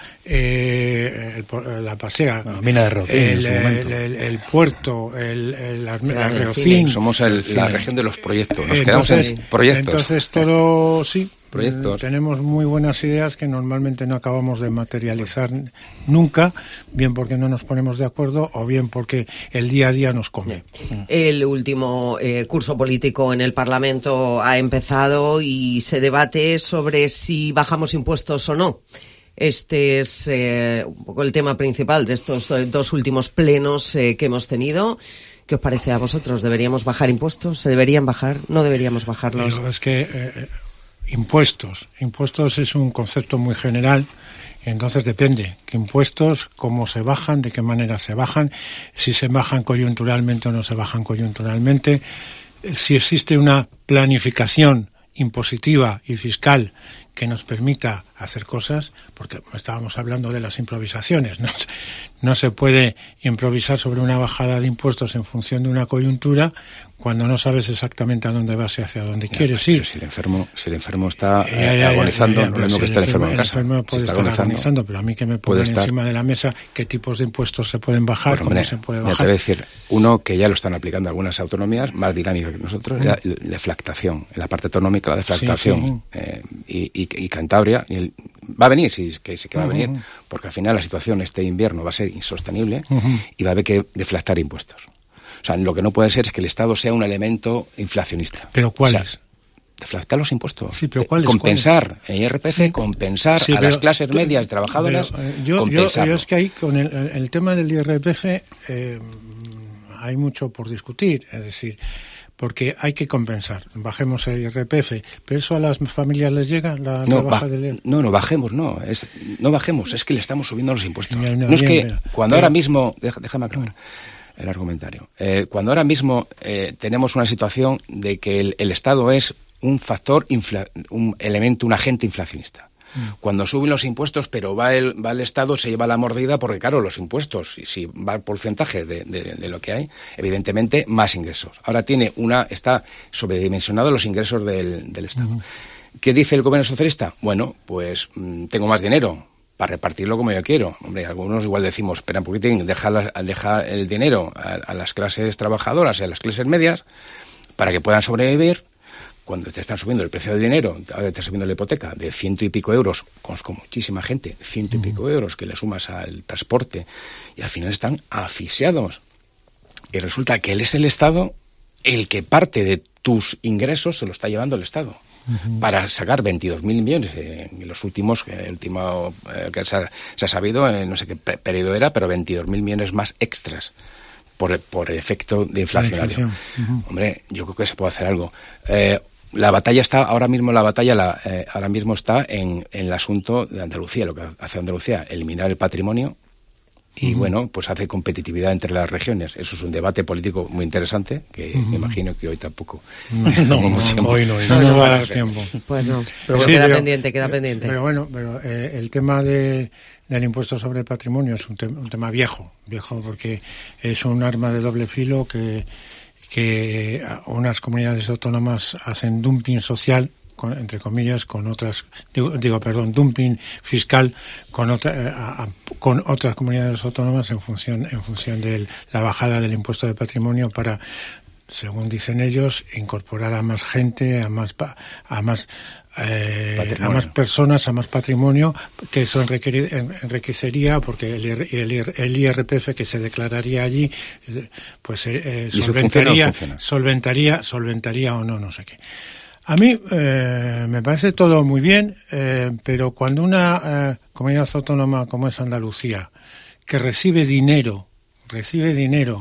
eh, el, la Pasiega, bueno, mina de Rocín, el, en su momento. el, el, el puerto, el, el, la, la Reocín. Somos el, la región de los proyectos, nos entonces, quedamos en proyectos. Entonces todo, sí, proyectos. Tenemos muy buenas ideas que normalmente no acabamos de materializar nunca, bien porque no nos ponemos de acuerdo o bien porque el día a día nos come. El último eh, curso político en el Parlamento ha empezado y se debate sobre si bajamos impuestos o no. Este es eh, un poco el tema principal de estos dos últimos plenos eh, que hemos tenido. ¿Qué os parece a vosotros? ¿Deberíamos bajar impuestos? ¿Se deberían bajar? ¿No deberíamos bajarlos? Pero es que eh, impuestos. Impuestos es un concepto muy general. Entonces depende, qué impuestos, cómo se bajan, de qué manera se bajan, si se bajan coyunturalmente o no se bajan coyunturalmente, si existe una planificación impositiva y fiscal que nos permita hacer cosas, porque estábamos hablando de las improvisaciones, no, no se puede improvisar sobre una bajada de impuestos en función de una coyuntura cuando no sabes exactamente a dónde vas y hacia dónde ya, quieres ir. Si el enfermo, si el enfermo está eh, ya, ya, agonizando, ya, ya, no es lo mismo si que está el enfermo en casa. El enfermo puede si está estar agonizando, pero a mí que me ponen estar... encima de la mesa qué tipos de impuestos se pueden bajar, bueno, hombre, cómo se puede bajar. bajar. Te voy a decir, uno que ya lo están aplicando algunas autonomías, más dinámica que nosotros, mm. la deflactación. En la parte autonómica, la deflactación. Sí, sí. Eh, y, y, y Cantabria, y el, va a venir, sí, que, que va a venir, uh-huh. porque al final la situación este invierno va a ser insostenible uh-huh. y va a haber que deflactar impuestos. O sea, lo que no puede ser es que el Estado sea un elemento inflacionista. ¿Pero cuáles? O sea, deflactar los impuestos. Sí, pero ¿cuáles? Compensar en I R P F, sí. compensar sí, a pero, las clases medias trabajadoras. Pero, eh, yo, yo, yo es que ahí con el, el tema del I R P F eh, hay mucho por discutir. Es decir, porque hay que compensar. Bajemos el I R P F, pero eso a las familias les llega, la, no, la baja ba- del I R P F. No, no bajemos, no. Es, no bajemos, es que le estamos subiendo los impuestos. No, no, no es bien, que bien, cuando bien. ahora mismo... Deja, déjame aclarar el argumentario. Eh, cuando ahora mismo eh, tenemos una situación de que el, el Estado es un factor, infla, un elemento, un agente inflacionista. Mm. Cuando suben los impuestos, pero va el, va el Estado, se lleva la mordida, porque claro, los impuestos, si, si va el porcentaje de, de, de lo que hay, evidentemente más ingresos. Ahora tiene una, está sobredimensionado los ingresos del, del Estado. Mm. ¿Qué dice el gobierno socialista? Bueno, pues mmm, tengo más dinero para repartirlo como yo quiero. Hombre, algunos igual decimos, espera un poquitín, deja, la, deja el dinero a, a las clases trabajadoras y a las clases medias para que puedan sobrevivir. Cuando te están subiendo el precio del dinero, te está subiendo la hipoteca de ciento y pico euros, conozco muchísima gente, ciento y pico euros que le sumas al transporte y al final están asfixiados. Y resulta que él es el Estado el que parte de tus ingresos se lo está llevando el Estado. Uh-huh. Para sacar veintidós mil millones eh, en los últimos, eh, el último eh, que se ha, se ha sabido, eh, no sé qué pe- periodo era, pero veintidós mil millones más extras por, por el efecto de inflacionario. Uh-huh. Hombre, yo creo que se puede hacer algo. Eh, La batalla está, ahora mismo la batalla la, eh, ahora mismo está en, en el asunto de Andalucía, lo que hace Andalucía, eliminar el patrimonio y, uh-huh. bueno, pues hace competitividad entre las regiones. Eso es un debate político muy interesante, que uh-huh. me imagino que hoy tampoco no, no, mucho no, hoy no, hoy no, no, no nos va a dar tiempo. Pues no, pero sí, queda pero, pendiente, queda pendiente. Pero bueno, pero eh, el tema de, del impuesto sobre el patrimonio es un, te- un tema viejo, viejo porque es un arma de doble filo que... que unas comunidades autónomas hacen dumping social, con, entre comillas, con otras, digo, digo perdón, dumping fiscal con otra, a, a, con otras comunidades autónomas en función en función de la bajada del impuesto de patrimonio para, según dicen ellos, incorporar a más gente, a más a más Eh, a más personas, a más patrimonio, que eso enriquecería, enriquecería porque el, el, el I R P F que se declararía allí, pues eh, solventaría, solventaría, solventaría o no, no sé qué. A mí eh, me parece todo muy bien, eh, pero cuando una eh, comunidad autónoma como es Andalucía, que recibe dinero, recibe dinero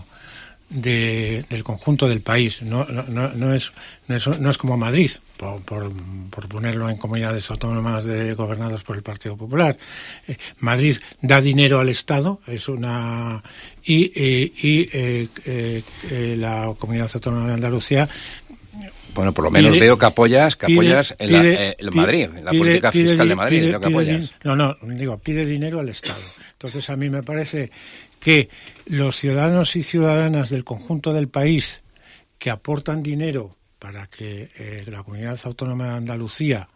De, del conjunto del país, no, no, no, es, no, es, no es como Madrid, por, por, por ponerlo en comunidades autónomas de, gobernadas por el Partido Popular. Eh, Madrid da dinero al Estado, es una y, y, y eh, eh, eh, la comunidad autónoma de Andalucía. Bueno, por lo menos pide, veo que apoyas, que pide, apoyas en la, eh, en Madrid, en la pide, política pide, fiscal pide, de Madrid, pide, lo que apoyas. No, no, digo, pide dinero al Estado. Entonces a mí me parece que los ciudadanos y ciudadanas del conjunto del país que aportan dinero para que eh, la comunidad autónoma de Andalucía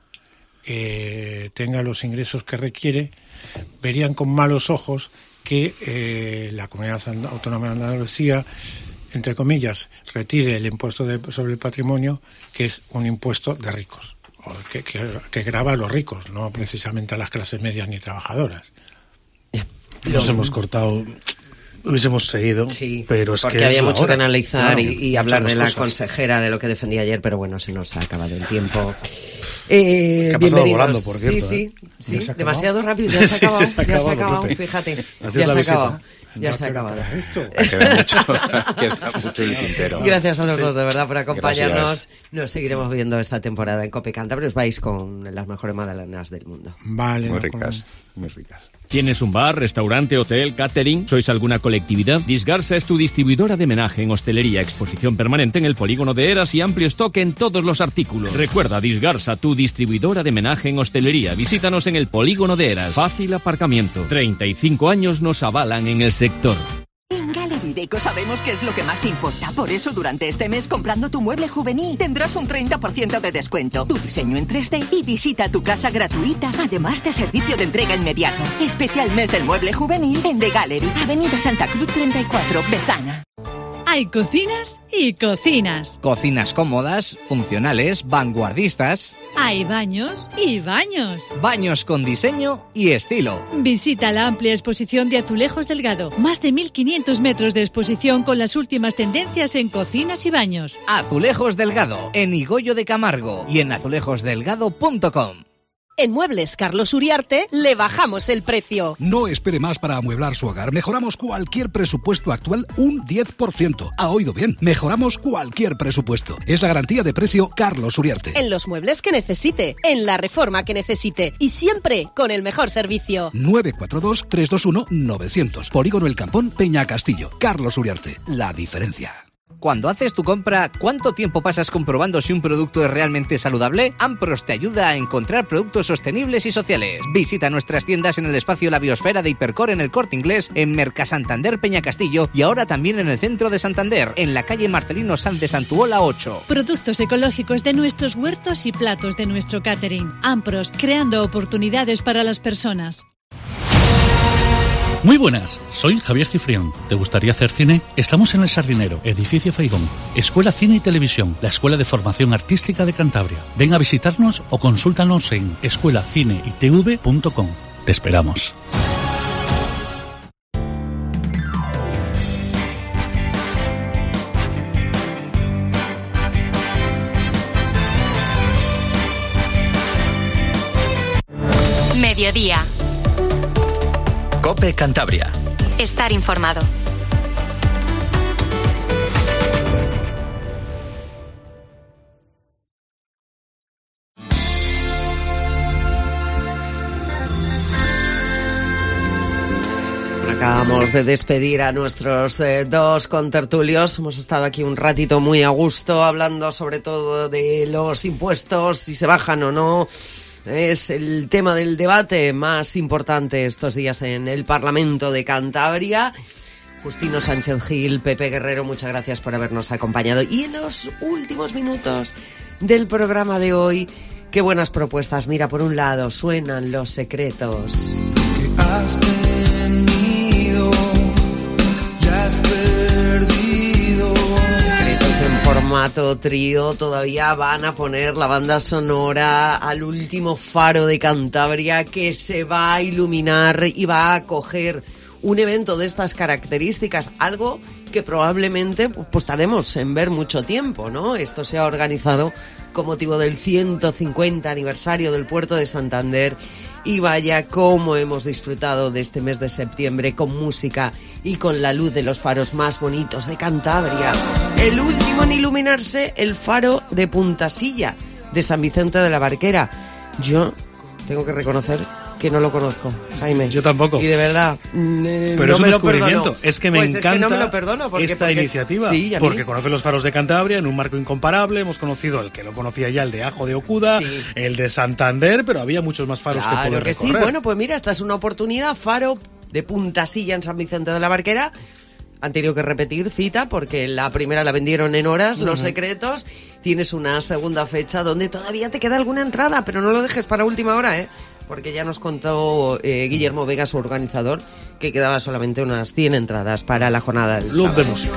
eh, tenga los ingresos que requiere, verían con malos ojos que eh, la comunidad autónoma de Andalucía, entre comillas, retire el impuesto de, sobre el patrimonio, que es un impuesto de ricos, o que, que, que grava a los ricos, no precisamente a las clases medias ni trabajadoras. Nos hemos cortado, hubiésemos seguido, sí, pero es porque que había es mucho hora. que analizar Claro, y, y hablar de la cosas. consejera, de lo que defendía ayer, pero bueno, se nos ha acabado el tiempo. Eh, que ha pasado bienvenidos. volando, por cierto. Sí, ¿eh? sí, sí, demasiado rápido, ya se ha Sí, acabado, se ha ya se ha acabado, acabado, Pepe. fíjate, Así ya es se la ha acabado. visita. Ya se ha acabado. Queda mucho, queda mucho en el tintero. Gracias a los dos, de verdad, por acompañarnos. Gracias. Nos seguiremos viendo esta temporada en Cope Cantabria. Os vais con las mejores magdalenas del mundo. Vale. Muy ricas, muy ricas. ¿Tienes un bar, restaurante, hotel, catering? ¿Sois alguna colectividad? Disgarsa es tu distribuidora de menaje en hostelería, exposición permanente en el polígono de Eras y amplio stock en todos los artículos. Recuerda, Disgarsa, tu distribuidora de menaje en hostelería. Visítanos en el polígono de Eras. Fácil aparcamiento. treinta y cinco años nos avalan en el sector. En Gallery Deco sabemos qué es lo que más te importa. Por eso, durante este mes, comprando tu mueble juvenil, tendrás un treinta por ciento de descuento, tu diseño en tres D y visita tu casa gratuita, además de servicio de entrega inmediato. Especial mes del mueble juvenil en The Gallery, Avenida Santa Cruz treinta y cuatro, Bezana. Hay cocinas y cocinas. Cocinas cómodas, funcionales, vanguardistas. Hay baños y baños. Baños con diseño y estilo. Visita la amplia exposición de Azulejos Delgado. Más de mil quinientos metros de exposición con las últimas tendencias en cocinas y baños. Azulejos Delgado, en Higoyo de Camargo y en azulejos delgado punto com. En Muebles Carlos Uriarte le bajamos el precio. No espere más para amueblar su hogar. Mejoramos cualquier presupuesto actual un diez por ciento. ¿Ha oído bien? Mejoramos cualquier presupuesto. Es la garantía de precio Carlos Uriarte. En los muebles que necesite, en la reforma que necesite y siempre con el mejor servicio. nueve cuatro dos, tres dos uno, nueve cero cero. Polígono El Campón, Peña Castillo. Carlos Uriarte. La diferencia. Cuando haces tu compra, ¿cuánto tiempo pasas comprobando si un producto es realmente saludable? Ampros te ayuda a encontrar productos sostenibles y sociales. Visita nuestras tiendas en el espacio La Biosfera de Hipercor en el Corte Inglés, en Mercasantander Peña Castillo y ahora también en el centro de Santander, en la calle Marcelino Sanz de Santuola ocho. Productos ecológicos de nuestros huertos y platos de nuestro catering. Ampros, creando oportunidades para las personas. Muy buenas, soy Javier Cifrión. ¿Te gustaría hacer cine? Estamos en El Sardinero, edificio Feigón. Escuela Cine y Televisión, la Escuela de Formación Artística de Cantabria. Ven a visitarnos o consúltanos en escuela cine y t v punto com. Te esperamos. Mediodía. Cope Cantabria. Estar informado. Acabamos de despedir a nuestros eh, dos contertulios. Hemos estado aquí un ratito muy a gusto hablando sobre todo de los impuestos, si se bajan o no. Es el tema del debate más importante estos días en el Parlamento de Cantabria. Justino Sánchez Gil, Pepe Guerrero, muchas gracias por habernos acompañado. Y en los últimos minutos del programa de hoy, qué buenas propuestas. Mira, por un lado, suenan Los Secretos. Que has tenido, ya has perdido. Secretos en formato trío, todavía van a poner la banda sonora al último faro de Cantabria que se va a iluminar y va a acoger un evento de estas características, algo que probablemente pues tardemos en ver mucho tiempo, ¿no? Esto se ha organizado con motivo del ciento cincuenta aniversario del Puerto de Santander y vaya cómo hemos disfrutado de este mes de septiembre con música y con la luz de los faros más bonitos de Cantabria. El último en iluminarse, el faro de Puntasilla, de San Vicente de la Barquera. Yo tengo que reconocer que no lo conozco, Jaime. Yo tampoco. Y de verdad, eh, pero no es un me descubrimiento. Lo perdono. Es que me pues encanta es que no me lo perdono porque, esta porque, iniciativa. Sí, porque conoce los faros de Cantabria en un marco incomparable. Hemos conocido el que lo conocía ya, el de Ajo de Ocuda, sí. el de Santander, pero había muchos más faros claro que poder que recorrer. Sí, bueno, pues mira, esta es una oportunidad. Faro de Puntasilla en San Vicente de la Barquera. Han tenido que repetir cita porque la primera la vendieron en horas, uh-huh. Los Secretos. Tienes una segunda fecha donde todavía te queda alguna entrada, pero no lo dejes para última hora, ¿eh? Porque ya nos contó eh, Guillermo Vega, su organizador, que quedaba solamente unas cien entradas para la jornada del Club de Música.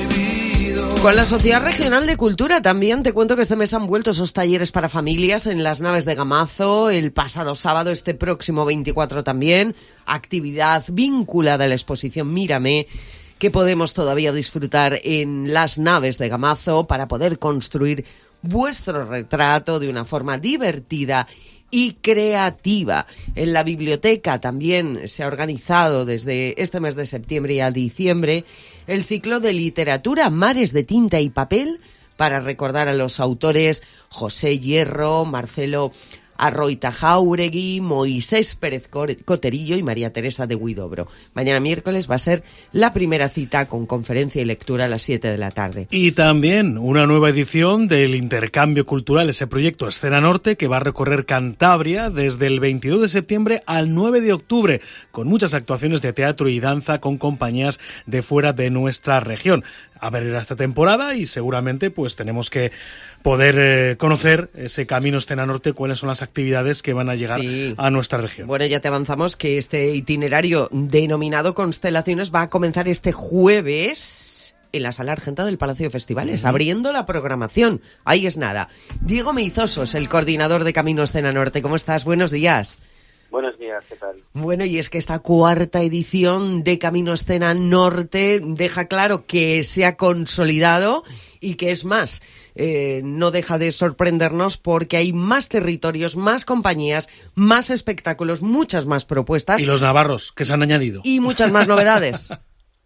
Con la Sociedad Regional de Cultura también te cuento que este mes han vuelto esos talleres para familias en las naves de Gamazo, el pasado sábado, este próximo veinticuatro también, actividad vinculada a la exposición Mírame, que podemos todavía disfrutar en las naves de Gamazo para poder construir vuestro retrato de una forma divertida y creativa. En la biblioteca también se ha organizado desde este mes de septiembre y a diciembre el ciclo de literatura Mares de tinta y papel para recordar a los autores José Hierro, Marcelo Arroita Jauregui, Moisés Pérez Coterillo y María Teresa de Huidobro. Mañana miércoles va a ser la primera cita con conferencia y lectura a las siete de la tarde. Y también una nueva edición del intercambio cultural, ese proyecto Escena Norte, que va a recorrer Cantabria desde el veintidós de septiembre al nueve de octubre, con muchas actuaciones de teatro y danza con compañías de fuera de nuestra región. A ver esta temporada y seguramente pues tenemos que poder eh, conocer ese camino Escena Norte, cuáles son las actividades que van a llegar sí. a nuestra región. Bueno, ya te avanzamos que este itinerario denominado Constelaciones va a comenzar este jueves en la Sala Argenta del Palacio de Festivales, uh-huh. abriendo la programación. Ahí es nada. Diego Meizoso es el coordinador de Camino Escena Norte. ¿Cómo estás? Buenos días. Buenos días, ¿qué tal? Bueno, y es que esta cuarta edición de Camino Escena Norte deja claro que se ha consolidado y que es más, eh, no deja de sorprendernos porque hay más territorios, más compañías, más espectáculos, muchas más propuestas. Y los navarros, que se han añadido. Y muchas más novedades.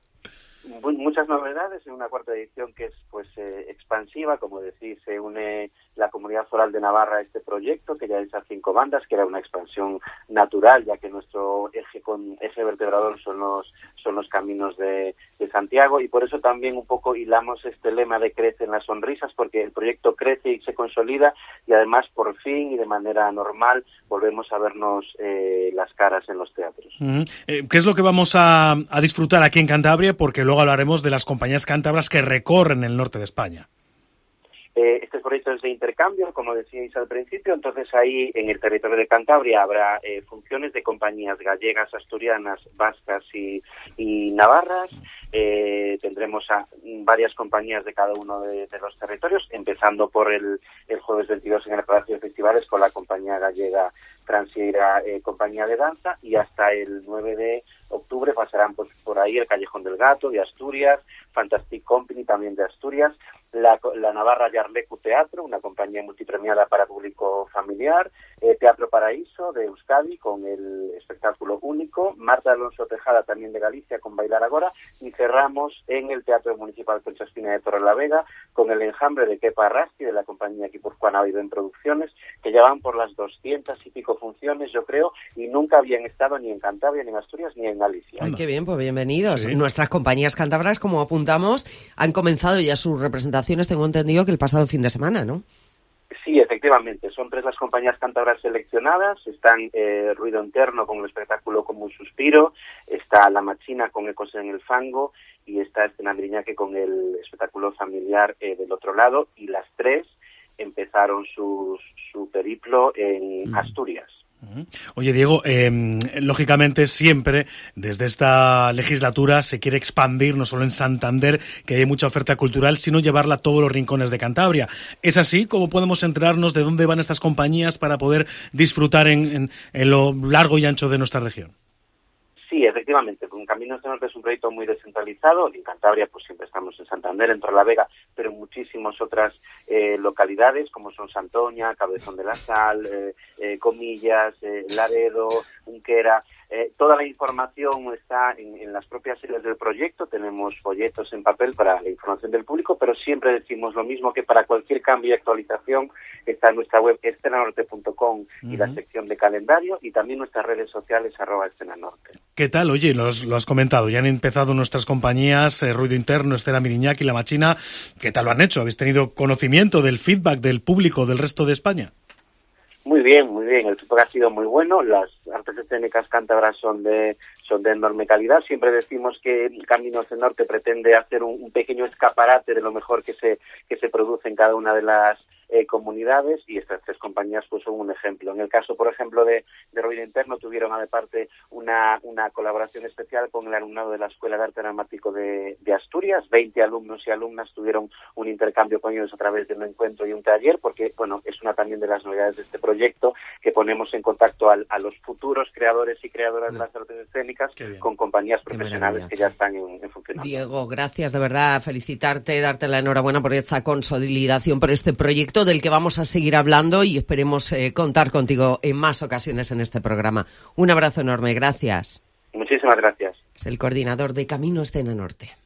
Muchas novedades en una cuarta edición que es pues eh, expansiva, como decís, se une la Comunidad Foral de Navarra a este proyecto, que ya es a cinco bandas, que era una expansión natural, ya que nuestro eje con eje vertebrador son los son los caminos de, de Santiago, y por eso también un poco hilamos este lema de Crecen las sonrisas, porque el proyecto crece y se consolida, y además por fin y de manera normal volvemos a vernos eh, las caras en los teatros. Uh-huh. Eh, ¿Qué es lo que vamos a, a disfrutar aquí en Cantabria? Porque luego hablaremos de las compañías cántabras que recorren el norte de España. Eh, este proyecto es de intercambio, como decíais al principio, entonces ahí en el territorio de Cantabria habrá eh, funciones de compañías gallegas, asturianas, vascas y, y navarras. Eh, tendremos a varias compañías de cada uno de, de los territorios, empezando por el, el jueves veintidós en el Palacio de Festivales con la compañía gallega Transieira, eh, compañía de danza, y hasta el nueve de octubre pasarán pues por ahí el Callejón del Gato de Asturias, Fantastic Company también de Asturias. la, la Navarra Yarlecu Teatro, una compañía multipremiada para público familiar, eh, Teatro Paraíso de Euskadi con el espectáculo Único, Marta Alonso Tejada también de Galicia con Bailar Agora, y cerramos en el Teatro Municipal Concha Espina de Torrelavega con el enjambre de Kepa Arrasti de la compañía guipuzcoana Oiden Producciones, que ya van por las doscientas y pico funciones, yo creo, y nunca habían estado ni en Cantabria, ni en Asturias, ni en Galicia. Ay, qué bien, pues bienvenidos. Sí. Nuestras compañías cántabras, como apuntamos, han comenzado ya sus representaciones, tengo entendido que el pasado fin de semana, ¿no? Sí, efectivamente, son tres las compañías cántabras seleccionadas, están eh, Ruido Interno con el espectáculo Como un suspiro, está La Machina con Ecos en el fango y está Escena Miriñaque con el espectáculo familiar eh, del otro lado, y las tres empezaron su, su periplo en mm. Asturias. Oye, Diego, eh, lógicamente siempre desde esta legislatura se quiere expandir, no solo en Santander, que hay mucha oferta cultural, sino llevarla a todos los rincones de Cantabria. ¿Es así? ¿Cómo podemos enterarnos de dónde van estas compañías para poder disfrutar en, en, en lo largo y ancho de nuestra región? Sí, efectivamente, un Caminos de Norte es un proyecto muy descentralizado. En Cantabria pues siempre estamos en Santander, en Torrelavega, pero en muchísimas otras eh, localidades como son Santoña, Cabezón de la Sal, eh, eh, Comillas, eh, Laredo, Unquera. Eh, toda la información está en, en las propias sedes del proyecto. Tenemos folletos en papel para la información del público, pero siempre decimos lo mismo, que para cualquier cambio y actualización está en nuestra web escena norte punto com y uh-huh. la sección de calendario, y también nuestras redes sociales arroba escena norte. ¿Qué tal? Oye, lo has, lo has comentado, ya han empezado nuestras compañías, eh, Ruido Interno, Escena Miriñaque y La Machina. ¿Qué tal lo han hecho? ¿Habéis tenido conocimiento del feedback del público del resto de España? Muy bien, muy bien. El feedback ha sido muy bueno. Las artes escénicas cántabras son de son de enorme calidad. Siempre decimos que Caminos del Norte pretende hacer un, un pequeño escaparate de lo mejor que se que se produce en cada una de las eh, comunidades, y estas tres compañías pues son un ejemplo. En el caso, por ejemplo, de, de Ruido Interno, tuvieron aparte una, una colaboración especial con el alumnado de la Escuela de Arte Dramático de, de Asturias. veinte alumnos y alumnas tuvieron un intercambio con ellos a través de un encuentro y un taller, porque bueno, es una también de las novedades de este proyecto, que ponemos en contacto a, a los futuros creadores y creadoras de las artes escénicas con compañías profesionales que ya están en, en funcionamiento. Diego, gracias, de verdad, felicitarte, darte la enhorabuena por esta consolidación, por este proyecto del que vamos a seguir hablando, y esperemos eh, contar contigo en más ocasiones en este programa. Un abrazo enorme, gracias. Muchísimas gracias. Es el coordinador de Camino Escena Norte.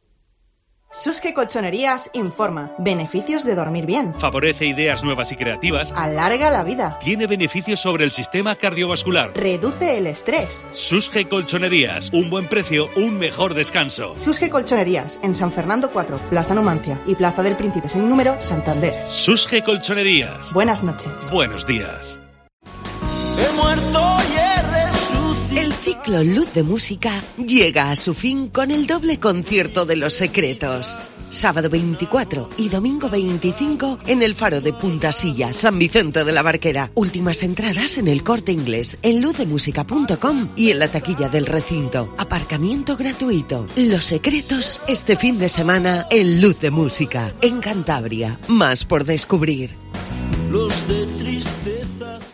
Susge Colchonerías informa. Beneficios de dormir bien. Favorece ideas nuevas y creativas. Alarga la vida. Tiene beneficios sobre el sistema cardiovascular. Reduce el estrés. Susge Colchonerías. Un buen precio, un mejor descanso. Susge Colchonerías, en San Fernando cuatro, Plaza Numancia y Plaza del Príncipe sin número, Santander. Susge Colchonerías. Buenas noches. Buenos días. He muerto y he resucitado. El ciclo Luz de Música llega a su fin con el doble concierto de Los Secretos. Sábado veinticuatro y domingo veinticinco en el Faro de Punta Silla, San Vicente de la Barquera. Últimas entradas en el Corte Inglés, en luz de música punto com y en la taquilla del recinto. Aparcamiento gratuito. Los Secretos este fin de semana en Luz de Música. En Cantabria, más por descubrir. Los de tristezas.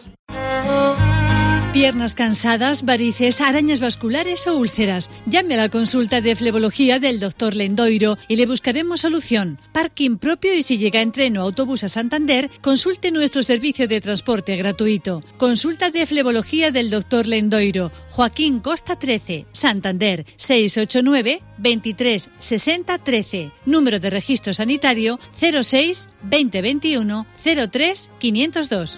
Piernas cansadas, varices, arañas vasculares o úlceras. Llame a la consulta de flebología del doctor Lendoiro y le buscaremos solución. Parking propio, y si llega en tren o autobús a Santander, consulte nuestro servicio de transporte gratuito. Consulta de flebología del doctor Lendoiro. Joaquín Costa trece, Santander, seis ocho nueve, veintitrés, sesenta, trece. Número de registro sanitario cero seis, veinte veintiuno, cero tres, quinientos dos.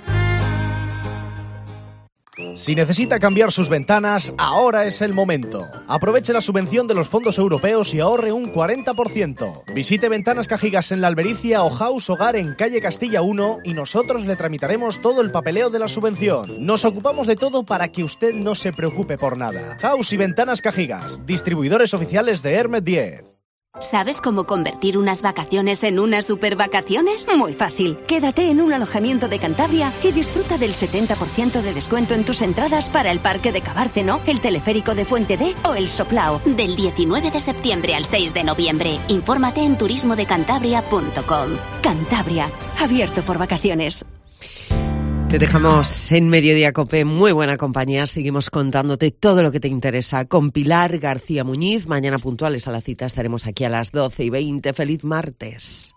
Si necesita cambiar sus ventanas, ahora es el momento. Aproveche la subvención de los fondos europeos y ahorre un cuarenta por ciento. Visite Ventanas Cajigas en La Albericia o House Hogar en calle Castilla uno y nosotros le tramitaremos todo el papeleo de la subvención. Nos ocupamos de todo para que usted no se preocupe por nada. House y Ventanas Cajigas, distribuidores oficiales de Hermet diez. ¿Sabes cómo convertir unas vacaciones en unas supervacaciones? Muy fácil. Quédate en un alojamiento de Cantabria y disfruta del setenta por ciento de descuento en tus entradas para el Parque de Cabárceno, el Teleférico de Fuente D o el Soplao. Del diecinueve de septiembre al seis de noviembre. Infórmate en turismo de cantabria punto com. Cantabria, abierto por vacaciones. Te dejamos en Mediodía Cope, muy buena compañía. Seguimos contándote todo lo que te interesa con Pilar García Muñiz. Mañana puntuales a la cita estaremos aquí a las doce y veinte. Feliz martes.